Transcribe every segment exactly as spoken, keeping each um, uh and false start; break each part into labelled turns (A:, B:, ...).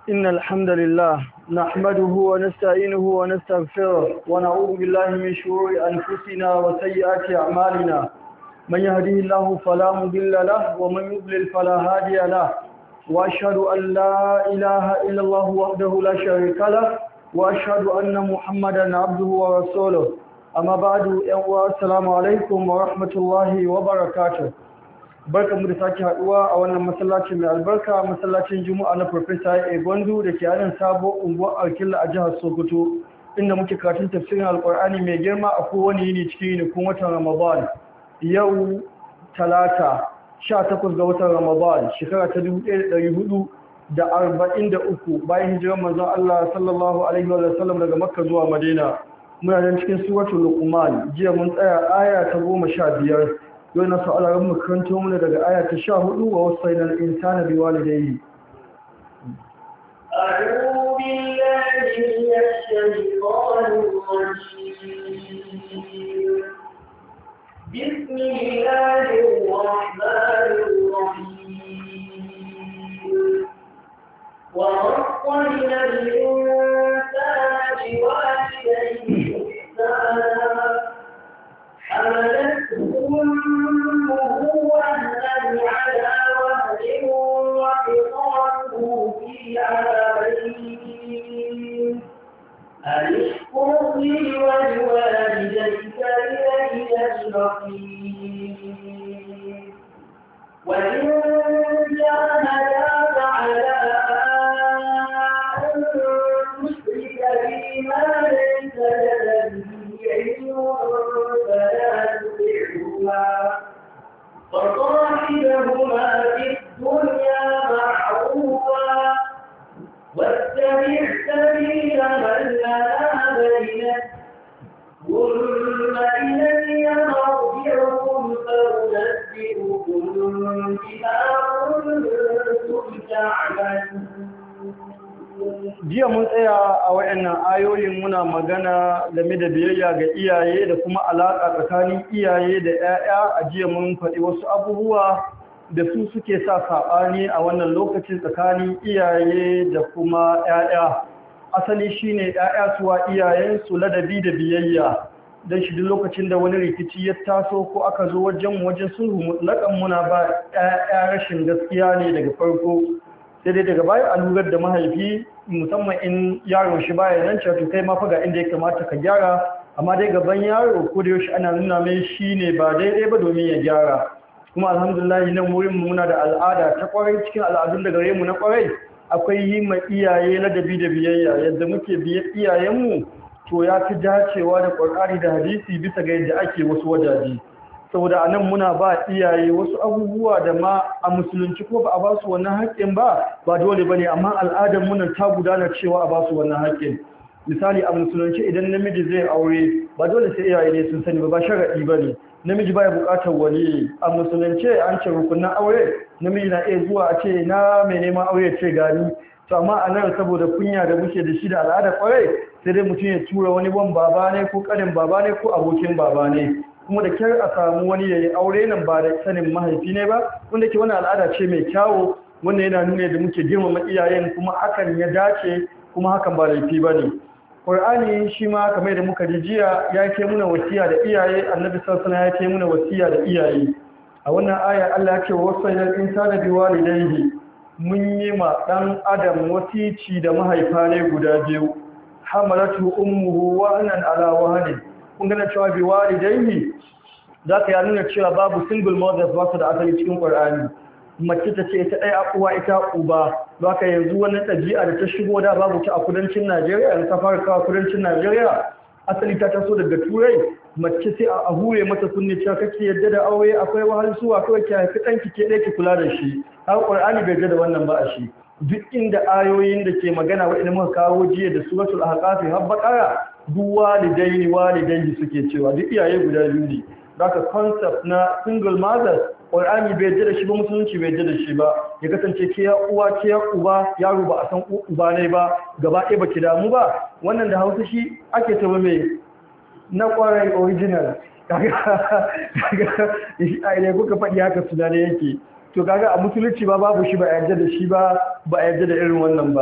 A: إن الحمد لله نحمده ونستعينه ونستغفره ونعوذ بالله من شرور أنفسنا وسيئات أعمالنا من يهده الله فلا مضل له ومن يضلل فلا هادي له وأشهد أن لا إله إلا الله وحده لا شريك له وأشهد أن محمدا عبده ورسوله أما بعد السلام عليكم ورحمة الله وبركاته. Barkanmu da sake haduwa a wannan masallaci mai albarka, masallacin Juma'a na Professor Egwandu da ke anan sabo unguwar Alkilla a jihar Sokoto, inda muke karatun tafsirin Alkur'ani mai girma a kowane yini cikin yinikun watan Ramadan. Yau Talata, sha takwas ga watan Ramadan, shekara ta dubu ɗaya da ɗari hudu da arba'in da uku bayan hijirar manzon Allah sallallahu alaihi wa sallam daga Makka zuwa Madina. Muna nan cikin suratul Luqman. Jiya mun tsaya aya ta goma sha biyar. yau na sa'ala mu karanto mana daga aya ta sha hudu wa wasainal insana biwalidayhi
B: أعوذ بالله من الشيطان الرجيم بسم الله الرحمن الرحيم ووصينا الإنسان بوالديه إحسانا حملته أمه وهنا على وهن وفصاله في عامين أن اشكر لي ولوالديك إلي المصير وإن جاهداك على أن تشرك بي ما ليس لك به علم فلا تطعهما وصاحبهما في الدنيا معروفا واتبع سبيل من أناب إليه ثم إلي مرجعكم فأنبئكم بما كنتم تعملون.
A: Jiya mun tsaya a wayannan ayoyin muna magana game da biyayya ga iyaye da kuma alaƙa tsakanin iyaye da 'ya'ya. A jiya mun faɗi wasu abubuwa da su suke sa saɓani a wannan lokacin tsakanin iyaye da kuma 'ya'ya. Asali shine 'ya'ya suwa iyayensu ladabi da biyayya, don shi duk lokacin da wani rikici ya taso ko aka zo wajen wajen sulhu mutlaƙan muna ba 'ya'ya rashin gaskiya ne daga farko. sai dai daga baya a lurar da mahaifi musamman in yaron shi baya nan cewa kai ma faga inda ya kamata ka gyara, amma dai gaban yaro ko da yaushe ana nuna mai shi ne ba daidai ba domin ya gyara. Kuma alhamdulillah nan wurin muna da al'ada ta kwarai, cikin al'adun da gare mu na kwarai akwai yi ma iyaye ladabi da biyayya. Yadda muke biye iyayenmu to ya fi dacewa da Qur'ani da hadisi bisa ga yadda ake wasu wajaje. saboda anan muna ba iyaye wasu abubuwa da ma a musulunci ko ba a ba su wannan haƙƙin ba ba dole bane, amma al'adar mu ta gudana cewa a ba su wannan haƙƙin. Misali a musulunci idan namiji zai aure ba dole sai iyaye ne sun sani ba, ba sharadi bane. Namiji baya buƙatar wali. A musulunci an ce rukunin aure namiji na iya zuwa a ce na mai neman aure ce gani. To amma a nan saboda kunya da muke da shi da al'ada kwarai sai dai mutum ya tura wani wan baba ne ko ƙanin baba ne ko abokin baba ne. kuma da kyar a samu wani yayi aure nan ba da sanin mahaifi ne ba, wanda ke wani al'ada ce mai kyawo, wanda yana nuna da muke girmama iyayen kuma hakan ya dace kuma hakan ba laifi ba ne. Qur'ani shi ma kamar da muka ji jiya ya ke muna wasiya da iyaye, Annabi sallallahu alaihi wasallam ya ke muna wasiya da iyaye. A wannan aya Allah ya ce wasailal insana biwalidayhi, mun yi ma dan adam wasici da mahaifa ne guda biyu. Hamalatu ummuhu wa anan ala wahnin, kun gana cewa bi walidaihi za ka ya nuna cewa babu single mothers ba su da asali cikin Qur'ani. Mace ta ce ita ɗaya uwa ita uba, za ka yanzu wani ɗabi'a da ta shigo da babu ta a kudancin Najeriya, yanzu ta fara kawo kudancin Najeriya, asali ta taso daga Turai. Mace sai a hure mata kunne cewa kake yadda da aure akwai wahalsuwa kawai ki haifi ɗanki ke ɗaya ki kula da shi. Har Qur'ani bai yarda da wannan ba a shi. Duk inda ayoyin da ke magana waɗanda muka kawo jiya da suratul Ahqaf har Baqara duk walidaini walidaini suke cewa duk iyaye guda biyu ne. Zaka concept na single mothers Qur'ani bai yarda da shi ba, musulunci bai yarda da shi ba. Ya kasance ke ya uwa ke ya uba, yaro ba a san uba ne ba, gaba ɗaya baki damu ba. Wannan da Hausa shi ake cewa mai na kwarai original. Kaga kaga ai ne kuka faɗi haka tunane yake. to kaga a musulunci ba babu shi ba a yarda da shi ba ba a yarda da irin wannan ba.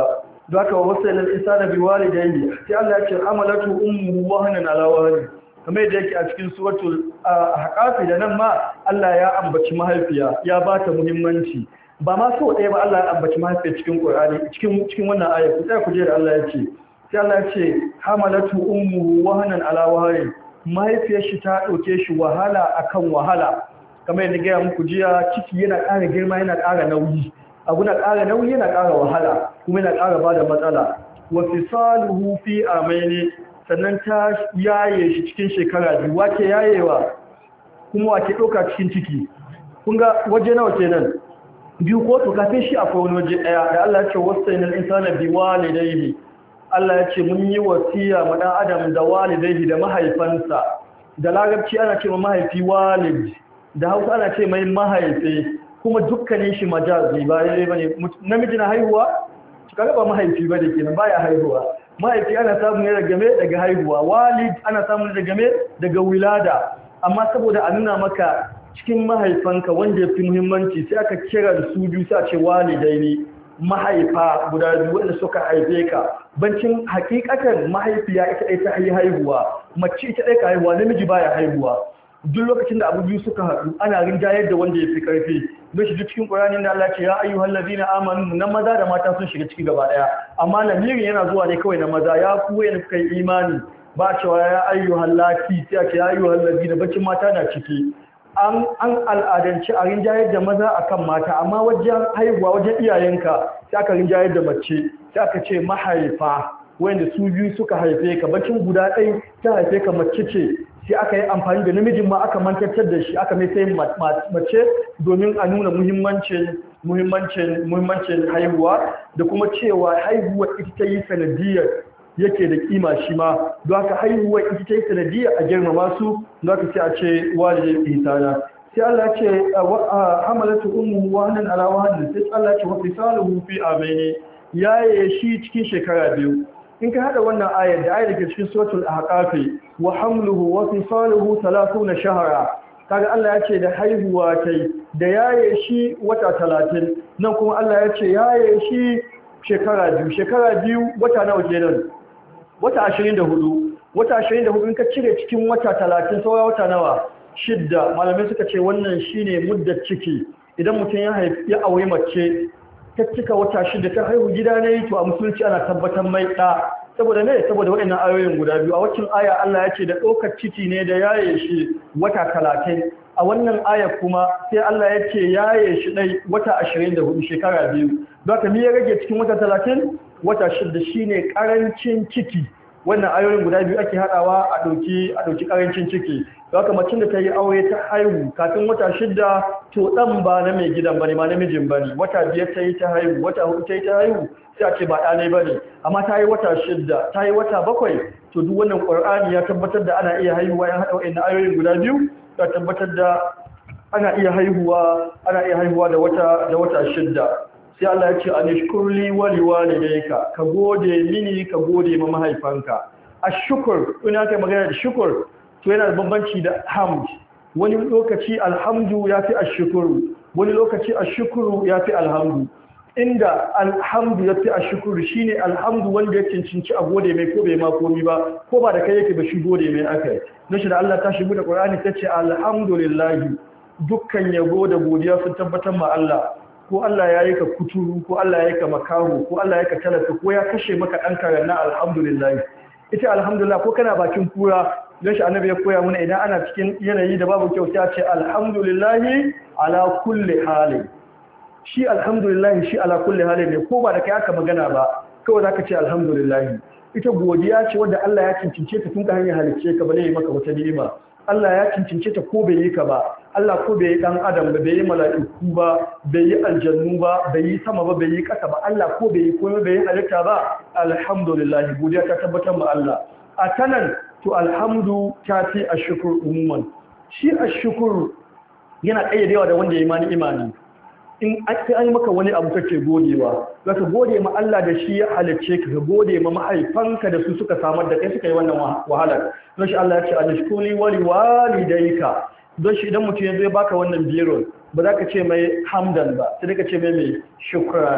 A: don haka wasaina al-insana biwalidayhi sai Allah ya ce amalatu ummuhu wahnan ala wahni kamar yadda yake a cikin suratul ahqaf da nan ma Allah ya ambaci mahaifiya ya bata muhimmanci ba ma so ɗaya ba Allah ya ambaci mahaifiya cikin Qur'ani cikin cikin wannan aya ku tsaya ku je da Allah ya ce sai Allah ya ce hamalatu ummuhu wahnan ala wahni mahaifiyar shi ta dauke shi wahala akan wahala kamar yadda ga muku jiya ciki yana ƙara girma yana ƙara nauyi abu na ƙara nauyi yana ƙara wahala kuma yana ƙara bada matsala wa fisaluhu fi amaini sannan ta yaye shi cikin shekara biyu wace yayewa kuma wace ɗauka cikin ciki kun ga waje nawa kenan biyu ko to kafin shi akwai wani waje ɗaya da Allah ya ce wasainal insana biwalidayhi Allah ya ce mun yi wasiya ma dan adam da walidayhi da mahaifansa da larabci ana ce ma mahaifi walid da Hausa ana ce mai mahaifi kuma dukkanin shi majazi ba yayi bane namiji na haihuwa kaga ba mahaifi bane kenan baya haihuwa mahaifi ana samu ne daga me daga haihuwa walid ana samu daga me daga wilada amma saboda a nuna maka cikin mahaifanka wanda yafi muhimmanci sai aka kira su biyu sai a ce walidaini mahaifa guda biyu wanda suka haife ka bancin hakikatan mahaifiya ita ɗaya ta haihuwa mace ita ɗaya ka haihuwa namiji baya haihuwa duk lokacin da abu biyu suka haɗu ana rinjayar da wanda ya fi ƙarfi don shi duk cikin ƙuranin da Allah ce ya ayyuhal ladina amanu na maza da mata sun shiga ciki gaba ɗaya amma lamirin yana zuwa ne kawai na maza ya ku yana kai imani ba cewa ya ayyuhal lati sai a ce ya ayyuhal ladina bacin mata na ciki an an al'adance a rinjayar da maza akan mata amma wajen haihuwa wajen iyayenka sai aka rinjayar da mace sai aka ce mahaifa wanda su biyu suka haife ka bacin guda ɗaya ta haife ka mace ce sai aka yi amfani da namijin ma aka mantattar da shi aka mai sai mace domin a nuna muhimmancin muhimmancin muhimmancin haihuwa da kuma cewa haihuwa ita ta yi sanadiyar yake da kima shi ma don haka haihuwa ita ta yi sanadiyar a girmama su don haka sai a ce walidai ihsana sai Allah ce hamalatu ummuhu wahnan ala wahnin sai Allah ce wa fisaluhu fi amaini yaye shi cikin shekara biyu in ka hada wannan ayar da ayar da ke cikin suratul ahqaf wa hamluhu wa fisaluhu thalathuna shahra kaga Allah ya ce da haihuwa tai da yaye shi wata talatin nan kuma Allah ya ce yaye shi shekara biyu shekara biyu wata nawa kenan wata ashirin da hudu wata ashirin da hudu in ka cire cikin wata talatin saura wata nawa shidda malamai suka ce wannan shine muddar ciki idan mutum ya haifi ya aure mace ta cika wata shida ta haihu gida ne to a musulunci ana tabbatar mai da saboda ne saboda waɗannan ayoyin guda biyu a waccan aya Allah ya ce da ɗaukar ciki ne da yaye shi wata talatin a wannan aya kuma sai Allah ya ce yaye shi ɗai wata ashirin da hudu shekara biyu don haka ya rage cikin wata talatin wata shida shine ƙarancin ciki wannan ayoyin guda biyu ake haɗawa a ɗauki a ɗauki ƙarancin ciki don haka macin da ta yi aure ta haihu kafin wata shida to ɗan ba na mai gidan bane ma namijin bane wata biyar ta yi ta haihu wata hudu ta yi ta haihu sai a ce ba ɗanai bane amma ta yi wata shida ta yi wata bakwai to duk wannan ƙur'ani ya tabbatar da ana iya haihuwa ya haɗa wa'annan ayoyin guda biyu ya tabbatar da ana iya haihuwa ana iya haihuwa da wata da wata shida sai Allah ya ce anishkurli wa liwalidayka ka gode mini ka gode ma mahaifanka ashkur ina kai magana da shukr to yana da bambanci da hamd wani lokaci alhamdu yafi ashkuru wani lokaci ashkuru yafi alhamdu inda alhamdu yafi ashkuru shine alhamdu wanda ya cincinci a gode mai ko bai ma komi ba ko ba da kai yake ba shi gode mai akai don shi da Allah ta shigo da Qur'ani tace alhamdulillah dukkan yabo da godiya sun tabbatar ma Allah ko Allah ya yi ka kuturu ko Allah ya yi ka makaho ko Allah ya ka talaka ko ya kashe maka ɗan karen na alhamdulillah ita alhamdulillah ko kana bakin kura don shi annabi ya koya mana idan ana cikin yanayi da babu kyau sai a ce alhamdulillah ala kulli hali shi alhamdulillah shi ala kulli hali ne ko ba da kai aka magana ba kawai zaka ce alhamdulillah ita godiya ce wanda Allah ya cincince ta tun ka hanyar halicce ka bane yi maka wata ni'ima Allah ya cincince ta ko bai yi ka ba Allah ko bai yi dan adam ba bai yi mala'iku ba bai yi aljannu ba bai yi sama ba bai yi kasa ba Allah ko bai yi komai bai yi halitta ba alhamdulillah godiya ta tabbatar ma Allah a tanan to alhamdu ta fi ashkur umuman shi ashkur yana kayyadewa da wanda ya yi mani imani in an maka wani abu kake godewa zaka gode ma Allah da shi ya halicce ka gode ma mahaifanka da su suka samar da kai suka yi wannan wahalar don shi Allah ya ce anashkuli wali walidayka don shi idan mutum ya zo ya baka wannan biro ba za ka ce mai hamdan ba sai ka ce mai mai shukran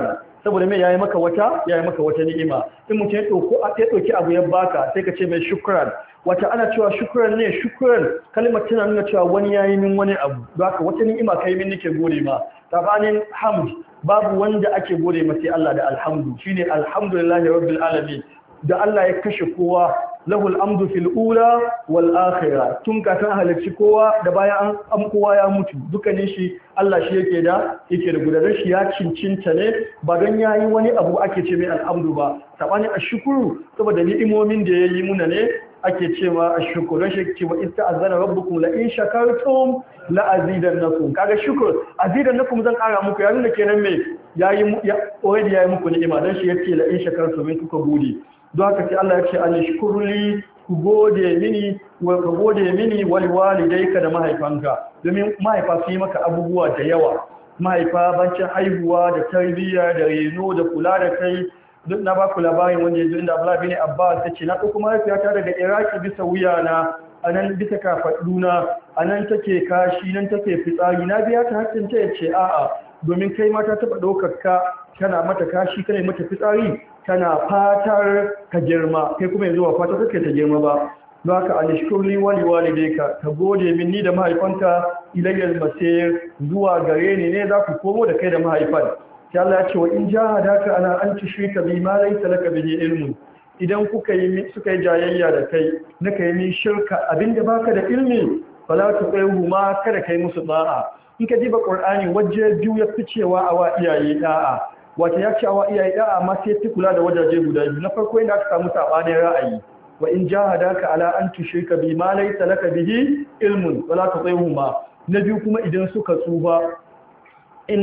A: saboda mai yayi maka wata yayi maka wata ni'ima in mutum ya dauko a ya dauki abu ya baka sai ka ce mai shukran wata ana cewa shukran ne shukran kalmar tana nuna cewa wani yayi min wani abu haka wata ni'ima kai min nake gode ma tabanin hamd babu wanda ake gode ma sai Allah da alhamdu shine alhamdulillahi rabbil alamin da Allah ya kashe kowa lahul amdu fil ula wal akhirah tun kafin halarci kowa da bayan an kowa ya mutu dukkanin shi Allah shi yake da yake da gudanar shi ya cincinta ne ba don yayi wani abu ake ce mai alhamdu ba sabani ashkuru saboda ni'imomin da yayi muna ne ake cewa ashkuru shi ce wa ista'azana rabbukum la in shakartum la azidannakum kaga shukr azidannakum zan kara muku ya nuna kenan me yayi already yayi muku ni'ima dan shi yace la in shakartum in kuka gode don haka sai Allah ya ce an shukurli ku gode mini wa ka gode mini wal walidayka da mahaifanka domin mahaifa su yi maka abubuwa da yawa mahaifa bancin haihuwa da tarbiyya da reno da kula da kai duk na ba ku labarin wanda yazo inda Abdullah bin Abbas ya ce na dauko mahaifiyata daga Iraki bisa wuyana anan bisa kafaduna anan take kashi nan take fitsari na biya ta hakkin ta yace a'a domin kai mata taba daukar ka kana mata kashi kana mata fitsari kana fatar ka girma kai kuma yanzu ba fatar kake ta girma ba don haka anishkurli wali walidayka ka gode min ni da mahaifanka ilayyal masir zuwa gare ni ne za ku komo da kai da mahaifan sai Allah ya ce wa in jahadaka ana an tushrika bi ma laysa laka bihi ilmun idan kuka yi suka yi jayayya da kai na kai min shirka abinda baka da ilmi fala tuqayhu ma kada kai musu da'a in ka diba qur'ani waje biyu ya ficewa a wa iyaye da'a wata ya ce awa iyaye da'a amma sai ta kula da wajaje guda biyu na farko inda aka samu sabanin ra'ayi wa in jahadaka ala an tushrika bi ma laysa laka bihi ilmun wala tuṭihuma na biyu kuma idan suka tsufa in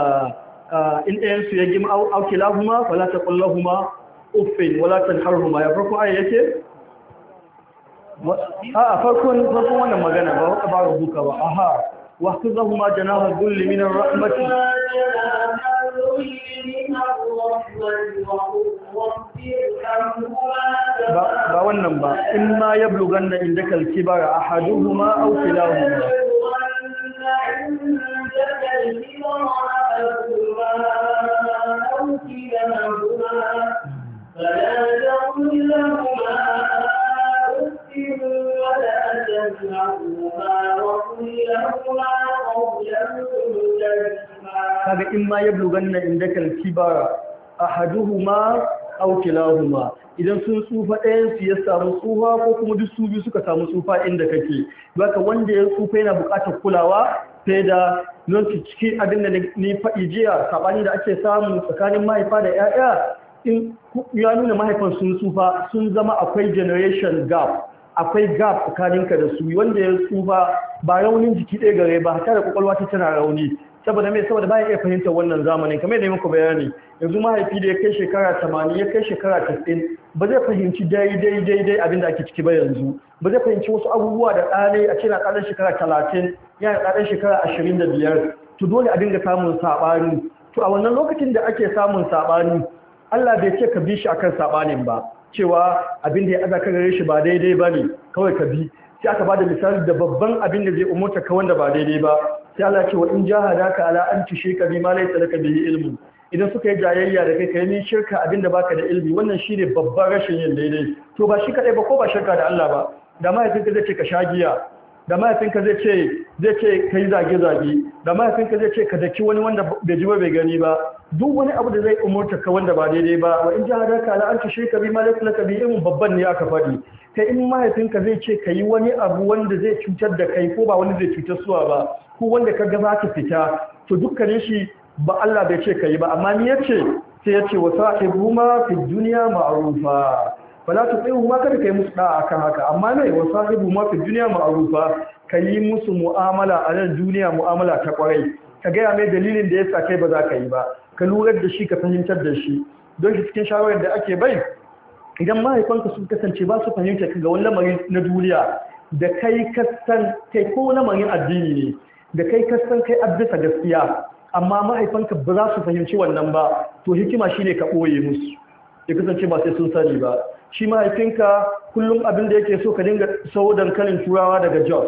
A: in ɗayan su ya gima aukilahuma wala taqullahuma uffin wala tanharhuma ya farko aya yake a farkon farkon wannan magana ba wata ba rubuka ba aha wa khudhahuma janaha dhulli min ar-rahmati ba wannan ba in ma ya blugan na inda kalkibar a haduhuma au kilahuma kaga in ma ya blugan na inda kalkibar ahaduhuma aw kilahuma idan sun tsufa ɗayan su ya samu tsufa ko kuma duk su biyu suka samu tsufa inda kake haka wanda ya tsufa yana buƙatar kulawa sai da non cikin abin da ni faɗi jiya sabani da ake samu tsakanin mahaifa da ƴaƴa in ya nuna mahaifan sun tsufa sun zama akwai generation gap akwai gap tsakaninka da su wanda ya tsufa ba raunin jiki ɗaya gare ba haka da kwakwalwa ta tana rauni saboda mai saboda bayan iya fahimtar wannan zamanin kamar da muku bayani yanzu mahaifi da ya kai shekara tamanin ya kai shekara tasa'in ba zai fahimci daidai daidai abin da ake ciki ba yanzu ba zai fahimci wasu abubuwa da ɗane a ce na ɗaɗan shekara talatin yana ɗaɗan shekara ashirin da biyar to dole a dinga samun saɓani to a wannan lokacin da ake samun saɓani Allah bai ce ka bi shi akan saɓanin ba cewa abin da ya aza ka gare shi ba daidai ba ne kawai ka bi sai aka bada misali da babban abin da zai umurta ka wanda ba daidai ba sai Allah ce wa in jahadaka ala an tushrika bi ma laysa laka bihi ilmun idan suka yi jayayya da kai kai ni shirka abin da baka da ilmi wannan shine babban rashin yin daidai to ba shi kadai ba ko ba shirka da Allah ba da mahaifinka zai ce ka sha giya da mahaifinka zai ce zai ce kai zage zage da mahaifinka zai ce ka daki wani wanda bai ji ba bai gani ba duk wani abu da zai umurta ka wanda ba daidai ba wa in jahadaka ala an tushrika bi ma laysa laka bihi ilmun babban ne aka faɗi kai in mahaifinka zai ce ka yi wani abu wanda zai cutar da kai ko ba wani zai cutar suwa ba ko wanda ka ga za ka fita to dukkanin shi ba Allah bai ce ka yi ba amma ni yace sai yace wa sahibuhuma fi dunya ma'rufa fala tuqihuma kada kai musu da'a akan haka amma ne wa sahibuhuma fi dunya ma'rufa kai musu mu'amala a nan duniya mu'amala ta kwarai ka ga mai dalilin da yasa kai ba za ka yi ba ka lura da shi ka fahimtar da shi don shi cikin shawarar da ake bai idan mahaifanka sun kasance ba su fahimta ga wani lamarin na duniya da kai kasan kai ko lamarin addini ne da kai kasan kai addisa gaskiya amma mahaifanka ba za su fahimci wannan ba to hikima shine ka ɓoye musu ya kasance ba sai sun sani ba shi mahaifinka kullum abin da yake so ka dinga sau dankalin turawa daga Jos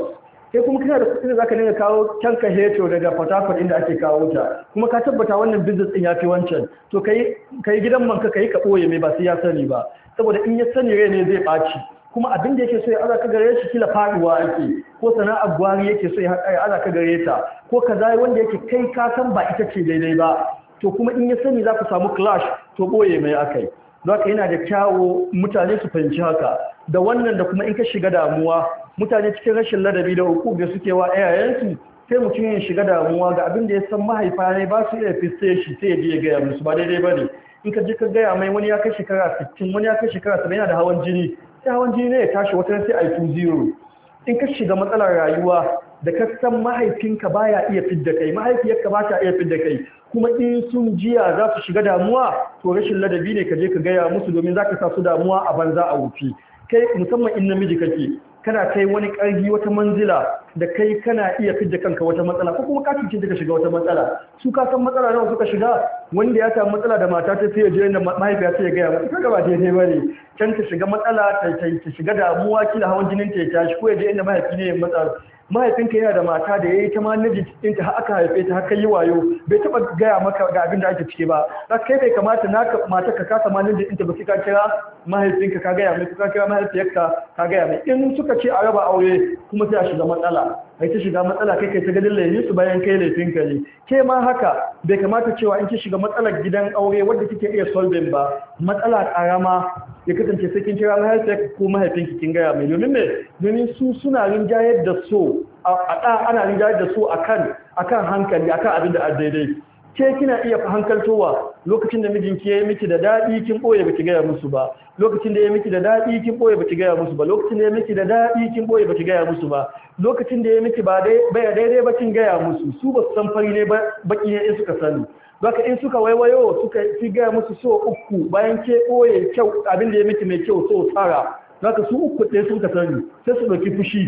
A: kai kuma kana da kuɗin da zaka dinga kawo kanka heto daga Port Harcourt inda ake kawo ta kuma ka tabbata wannan business din yafi wancan to kai kai gidan manka kai ka boye mai ba sai ya sani ba saboda in ya sani rai ne zai baci kuma abin da yake so ya azaka gare shi kila faduwa ake ko sana'ar gwari yake so ya azaka gare ta ko kaza wanda yake kai ka san ba ita ce daidai ba to kuma in ya sani za ku samu clash to boye mai akai don haka yana da kyawo mutane su fahimci haka da wannan da kuma in ka shiga damuwa mutane cikin rashin ladabi da hukuk da suke wa iyayensu sai mutum ya shiga damuwa ga abin da ya san mahaifa ne ba su iya fiste shi sai ya je ya gaya musu ba daidai ba ne in ka je ka gaya mai wani ya kai shekara sittin wani ya kai shekara saba'in yana da hawan jini sai hawan jini ne ya tashi wata sai a yi two zero in ka shiga matsalar rayuwa da ka san mahaifinka baya iya fidda kai mahaifiyarka ba ta iya fidda kai kuma in sun jiya za su shiga damuwa to rashin ladabi ne ka je ka gaya musu domin za ka sa su damuwa a banza a wufi kai musamman in namiji kake kana kai wani ƙarfi wata manzila da kai kana iya fidda kanka wata matsala ko kuma ka cuce ka shiga wata matsala su ka san matsala nawa suka shiga wanda ya samu matsala da mata ta sai ya je inda mahaifiya ta ya gaya mata kaga ba daidai bane can ta shiga matsala ta shiga damuwa kila hawan jinin ta ya tashi ko ya je inda mahaifi ne ya matsa mahaifinka yana da mata da ya yi ta manajin ɗinta har aka haife ta haka yi wayo bai taɓa gaya maka ga abin da ake ciki ba za kai bai kamata naka mata ka kasa manajin ɗinta ba sai ka kira mahaifinka ka gaya mai ka kira mahaifiyarka ka gaya mai in suka ce a raba aure kuma sai a shiga matsala kai ta shiga matsala kai kai ta gadin laifin su bayan kai laifinka ne ke ma haka bai kamata cewa in ki shiga matsalar gidan aure wadda kike iya solving ba matsala karama ya kasance sai kin kira mahaifiyarka ko mahaifinki kin gaya mai domin me domin su suna rinjayar da so a ɗa ana rinjayar da su akan akan hankali akan abin da daidai ke kina iya hankaltowa lokacin da mijinki ya yi miki da daɗi kin ɓoye baki gaya musu ba lokacin da ya miki da daɗi kin ɓoye baki gaya musu ba lokacin da ya miki da daɗi kin ɓoye baki gaya musu ba lokacin da ya miki ba baya daidai ba kin gaya musu su ba su san fari ne baki ne in suka sani baka in suka waiwayo suka fi gaya musu so uku bayan ke ɓoye kyau abin da ya miki mai kyau so tara baka su uku ɗaya sun ka sani sai su ɗauki fushi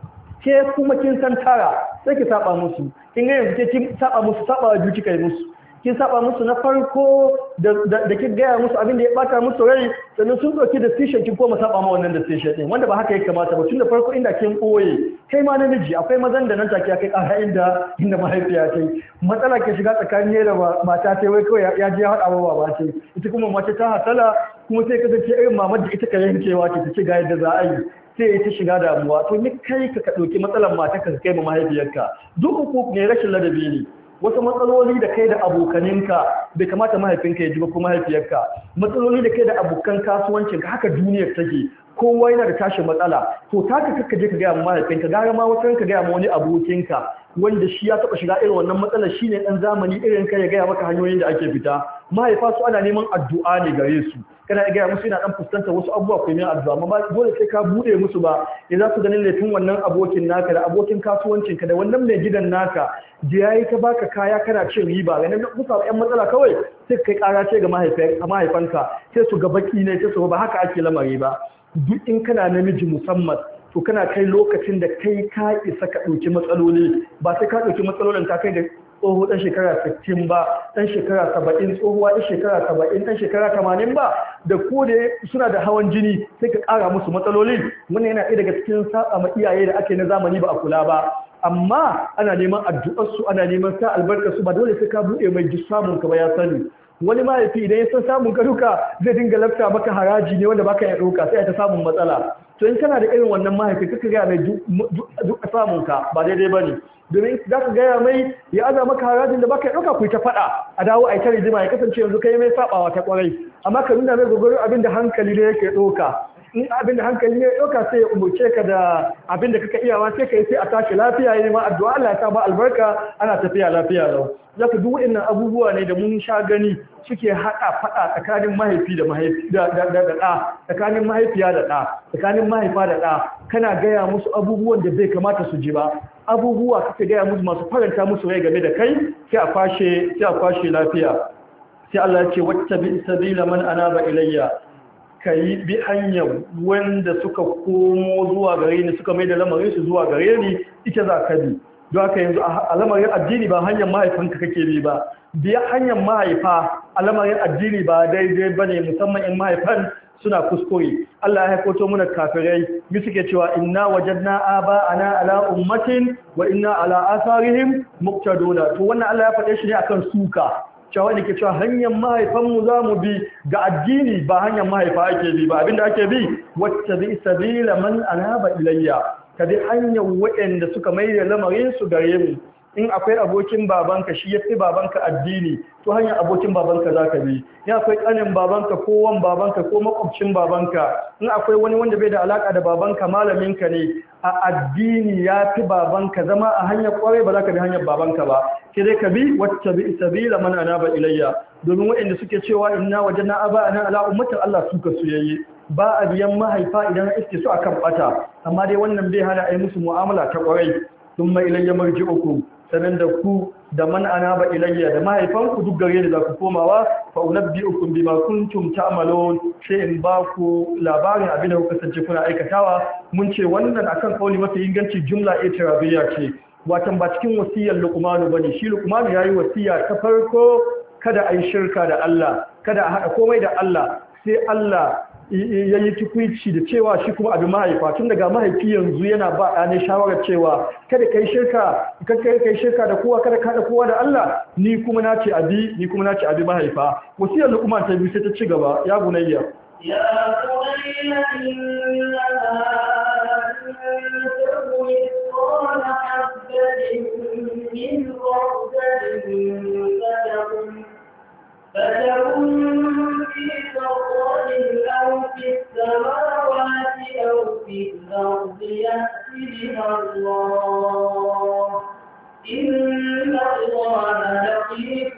A: ke kuma kin san tara sai ki saba musu kin ga yanzu ke kin saba musu saba wa kika yi musu kin saba musu na farko da da kin gaya musu abin da ya bata musu rai sannan sun dauki decision kin koma saba ma wannan decision din wanda ba haka ya kamata ba tun da farko inda kin koye kai ma namiji akwai mazan da nan take kai ƙara inda inda mahaifiya ta yi matsala ke shiga tsakanin da mata ta wai kawai ya je ya hada wa baba ce ita kuma mace ta hasala kuma sai kasance irin mamar da ita ka yankewa ce ta ce ga yadda za a yi sai ta shiga damuwa to ni kai ka ka dauki matsalar mata ka kai ma mahaifiyarka duk uku ne rashin ladabi ne wasu matsaloli da kai da abokaninka bai kamata mahaifinka ya ji ba ko mahaifiyarka matsaloli da kai da abokan kasuwancinka haka duniyar take kowa yana da tashin matsala to taka kakka je ka gaya ma mahaifinka gara ma wata ka gaya ma wani abokinka wanda shi ya taba shiga irin wannan matsalar shine dan zamani irin ka ya gaya maka hanyoyin da ake fita mahaifa su ana neman addu'a ne gare su kana gaya musu yana dan fuskantar wasu abubuwa ko mai addu'a amma dole sai ka bude musu ba ya za su ganin laifin wannan abokin naka da abokin kasuwancinka da wannan mai gidan naka da yayi ka baka kaya kana cin riba ganin kusa yan matsala kawai sai kai kara ce ga mahaifanka sai su ga baki ne sai su ba haka ake lamari ba duk in kana namiji musamman to kana kai lokacin da kai ka isa ka ɗauki matsaloli ba sai ka ɗauki matsalolin ta kai da tsoho ɗan shekara sittin ba ɗan shekara saba'in tsohuwa ɗan shekara saba'in ɗan shekara tamanin ba da ko da suna da hawan jini sai ka ƙara musu matsaloli wannan yana ɗaya daga cikin sa'a ma iyaye da ake na zamani ba a kula ba amma ana neman addu'arsu ana neman sa albarkarsu ba dole sai ka buɗe mai ji samun ka ba ya sani wani mahaifi idan ya san samun ka duka zai dinga lafta maka haraji ne wanda baka ya ɗauka sai ta samun matsala to in kana da irin wannan mahaifi kaka gaya mai duk samun ka ba daidai ba ne domin za ka gaya mai ya aza maka harajin da baka ya ɗauka ku ta faɗa a dawo a yi ta rijima ya kasance yanzu kai mai saɓawa ta ƙwarai amma ka nuna mai gwagwarin abin da hankali ne yake ɗauka in abin da hankali ne ɗauka sai ya umurce ka da abin da kaka iyawa sai ka yi sai a tashi lafiya ya nema addu'a Allah ya sa ba albarka ana tafiya lafiya lau zaka duk waɗannan abubuwa ne da mun sha gani suke haɗa faɗa tsakanin mahaifi da mahaifi da da da ɗa tsakanin mahaifiya da ɗa tsakanin mahaifa da ɗa kana gaya musu abubuwan da bai kamata su ji ba abubuwa kake gaya musu masu faranta musu rai game da kai sai a kwashe sai a kwashe lafiya sai Allah ya ce wattabi sabila man anaba ilayya kai bi hanyar wanda suka komo zuwa gare ni suka mai da lamarin su zuwa gare ni ita za ka bi don haka yanzu a lamarin addini ba hanyar mahaifinka kake bi ba biya hanyar mahaifa a lamarin addini ba daidai ba ne musamman in mahaifan suna kuskure Allah ya haikoto muna kafirai bi suke cewa inna wajadna aba ana ala ummatin wa inna ala asarihim muqtaduna to wannan Allah ya faɗe shi ne akan suka cewa ne ke cewa hanyar mahaifanmu za mu bi ga addini ba hanyar mahaifa ake bi ba abinda ake bi wacce bi sabila man anaba ilayya ka bi hanyar waɗanda suka mai da lamarin su gare mu in akwai abokin babanka shi yafi babanka addini to hanyar abokin babanka zaka bi in akwai kanin babanka ko wan babanka ko makwabcin babanka in akwai wani wanda bai da alaka da babanka malaminka ne a addini yafi babanka zama a hanyar kwarai ba zaka bi hanyar babanka ba sai dai ka bi wacce bi sabila man anaba ilayya domin waɗanda suke cewa inna wajadna aba ana ala ummatin Allah suka su yayi ba a biyan mahaifa idan iske su akan bata amma dai wannan bai hana ai musu mu'amala ta kwarai thumma ilayya marji'ukum sanan da ku da man anaba ilayya da mahaifanku duk gare ni za ku komawa fa unabbi'ukum bima kuntum ta'malun sai in ba ku labarin abin da kuka kasance kuna aikatawa mun ce wannan akan kauli mafi inganci jumla itirabiyya ce watan ba cikin wasiyar Luqman bane shi Luqman yayi wasiya ta farko kada ai shirka da Allah kada a hada komai da Allah sai Allah ya yi tukwici da cewa shi kuma abin mahaifa tun daga mahaifi yanzu yana ba ɗane shawarar cewa kada kai shirka kada kai shirka da kowa kada kada kowa da Allah ni kuma na ce abi ni kuma na ce abi mahaifa wasiyar Luqman ta biyu sai ta ci gaba ya bunayya
B: ya bunayya فتكن في صخرة أو في السماوات أو في الأرض يأت بها الله إن الله لطيف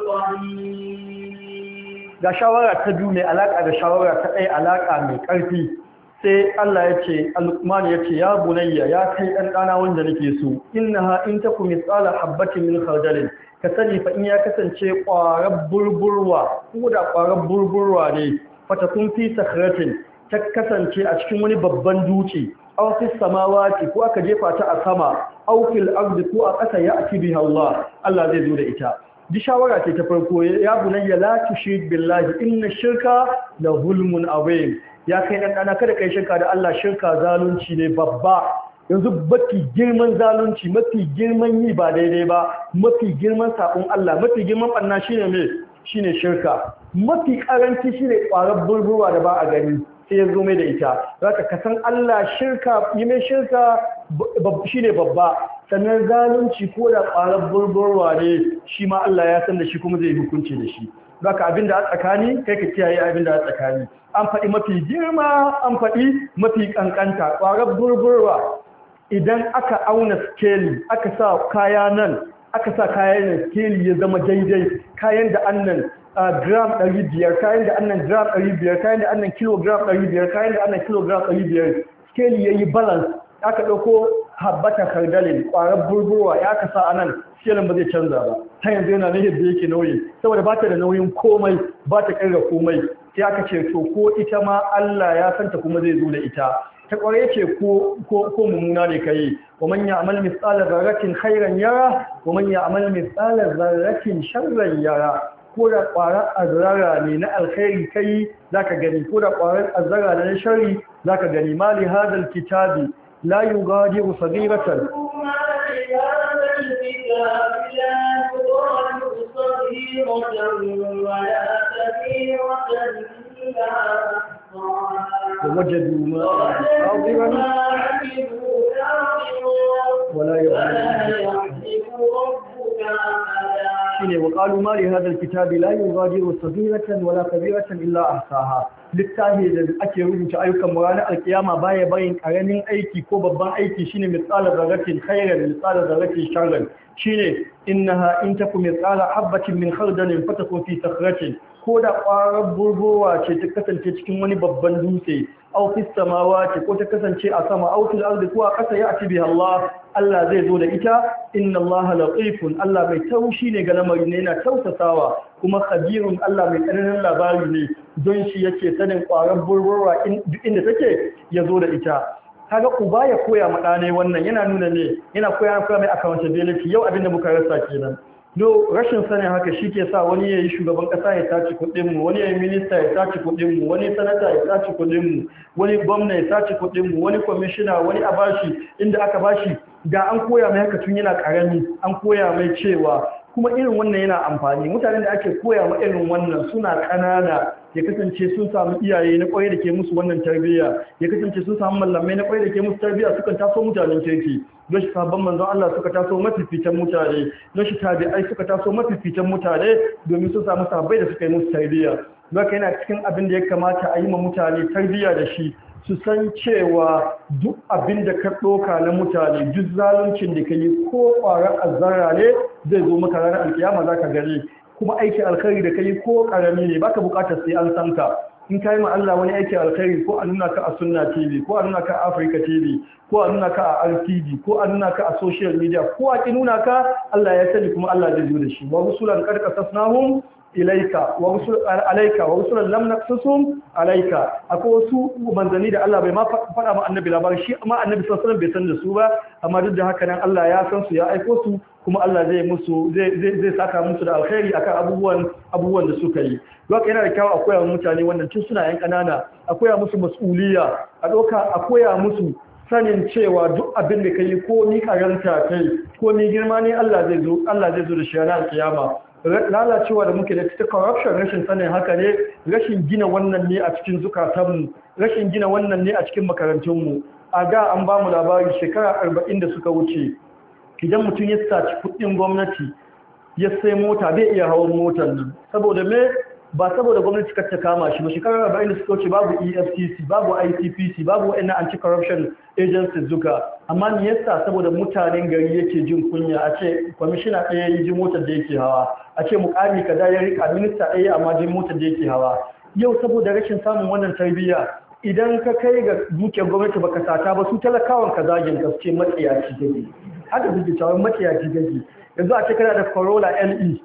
B: خبير.
A: ga shawara ta biyu mai alaka da shawara ta ɗaya alaka mai ƙarfi sai Allah ya ce Al-Luqman ya ce ya bunayya ya kai ɗan ɗana wanda nake so innaha in takum mithqala habatin min khardalin ka sani fa in ya kasance ƙwarar burburwa ko da ƙwarar burburwa ne fata kun fi sakratin ta kasance a cikin wani babban dutse aw fi samawati ko aka jefa ta a sama aw fil ardi ko a ƙasa ya ati biha Allah Allah zai zo da ita di shawara ce ta farko ya bunayya la tushrik billahi inna shirka la zulmun azim ya kai dan dana kada kai shirka da Allah shirka zalunci ne babba yanzu mafi girman zalunci mafi girman yi ba daidai ba mafi girman sabon Allah mafi girman banna shine me shine shirka mafi karanci shine kwarar burburwa da ba a gani sai ya zo mai da ita zaka ka san Allah shirka yi mai shirka shine babba sannan zalunci ko da kwarar burburwa ne shi ma Allah ya san da shi kuma zai yi hukunci da shi zaka abinda a tsakani kai ka kiyaye abinda a tsakani an faɗi mafi girma an faɗi mafi kankanta kwarar burburwa idan aka auna skeli aka sa kaya nan aka sa kayan nan skeli ya zama daidai kayan da annan gram ɗari biyar kayan da annan gram ɗari biyar kayan da annan kilogram ɗari biyar kayan da annan kilogram ɗari biyar skeli ya yi balance aka ɗauko habbata kardalin ƙwarar burburwa ya aka sa anan skelin ba zai canza ba ta yanzu yana na yadda yake nauyi saboda ba ta da nauyin komai ba ta ƙarga komai sai aka ce to ko ita ma Allah ya santa kuma zai zo da ita ta kware ce ko mummuna ne kai wa man ya'mal mithqala dharratin khairan yara wa man ya'mal mithqala dharratin sharran yara ko da kwarar azrara ne na alkhairi kai zaka gani ko da kwarar azrara ne na sharri zaka gani mali hadal kitabi la yughadiru saghiratan ووجدوا ما حاضرا ولا يظلم shine wa qalu ma li hadha alkitabi la yughadiru saghiratan wala kabiratan illa ahsaha littafi da ake rubuta ayyukan mu ranar alkiyama baya bayin karamin aiki ko babban aiki shine mithqala dharratin khairan mithqala dharratin sharran shine innaha in takum mithqala habatin min khardalin fatakun fi sakhratin ko da ƙwarar burgowa ce ta kasance cikin wani babban dutse aufis samawa ce ko ta kasance a sama aufil ardi ko a ƙasa ya ati bi Allah Allah zai zo da ita inna Allah latifun Allah mai taushi ne ga lamarin ne yana tausasawa kuma khabirun Allah mai tsananin labari ne don shi yake sanin ƙwarar burgowa inda take ya zo da ita kaga uba ya koya ma ɗane wannan yana nuna ne yana koya koya mai accountability yau abinda muka rasa kenan do rashin sanin haka shi ke sa wani ya yi shugaban kasa ya sace kudinmu, wani ya yi minista ya sace kudinmu, wani sanata ya sace kudinmu, wani gwamna ya sace kudinmu, wani kwamishina, wani a bashi inda aka bashi da an koya mai haka tun yana karami, an koya mai cewa kuma irin wannan yana amfani. Mutanen da ake koya ma irin wannan suna ƙanana ya kasance sun samu iyaye na kwarai da ke musu wannan tarbiyya, ya kasance sun samu mallamai na kwarai da ke musu tarbiyya, sukan taso mutanen kirki. Don shi sabon manzon Allah suka taso mafificen mutane, don shi tabi'ai suka taso mafificen mutane domin sun samu sahabbai da suka yi musu tarbiyya. Don yana cikin abin da ya kamata a yi ma mutane tarbiyya da shi, su san cewa duk abin da ka ɗoka na mutane, duk zaluncin da ka yi ko ƙwarar azzara ne zai zo maka ranar alkiyama za ka gani. Kuma aikin alkhairi da ka yi ko ƙarami ne baka buƙatar sai an san ka. In ka yi ma Allah wani aikin alkhairi ko a nuna ka a Sunna T V, ko a nuna ka a Africa T V, ko a nuna ka a R T V, ko a nuna ka a social media, ko a ki nuna ka, Allah ya sani kuma Allah zai zo da shi. Wa rusulan qad qasasnahum ilaika wa rusul alaika wa rusulan lam naqsusum alaika. Akwai wasu manzanni da Allah bai ma faɗa ma annabi labari, shi amma annabi sallallahu alaihi wasallam bai san da su ba, amma duk da haka nan Allah ya san su ya aiko su kuma Allah zai musu zai zai saka musu da alkhairi akan abubuwan abubuwan da suka yi. Doka yana da kyau a koya mutane wannan tun suna yan kanana, a koya musu mas'uliyya, a doka a koya musu sanin cewa duk abin da kai ko ni karanta kai ko ni girma ne Allah zai zo Allah zai zo da shi ranar kiyama. Lalacewa da muke da ta corruption, rashin sanin haka ne, rashin gina wannan ne a cikin zukatanmu, rashin gina wannan ne a cikin makarantunmu. A da an ba mu labari shekara arba'in da suka wuce, idan mutum ya saci kuɗin gwamnati ya sai mota bai iya hawan motar nan, saboda me ba saboda gwamnati ta kama shi ba. Shekarar arba'in da suka wuce babu E F C C, babu I C P C, babu wa'annan anti-corruption agencies duka, amma me yasa? Saboda mutanen gari yake jin kunya a ce kwamishina ɗaya ya ji motar da yake hawa, a ce mukami kaza ya rika minista ɗaya amma jin motar da yake hawa. Yau saboda rashin samun wannan tarbiyya, idan ka kai ga dukiyar gwamnati baka sata ba, su talakawan ka zagin ka ce matsiyaci gage, haka suke cewa matsiyaci gage. Yanzu a ce kana da Corolla L E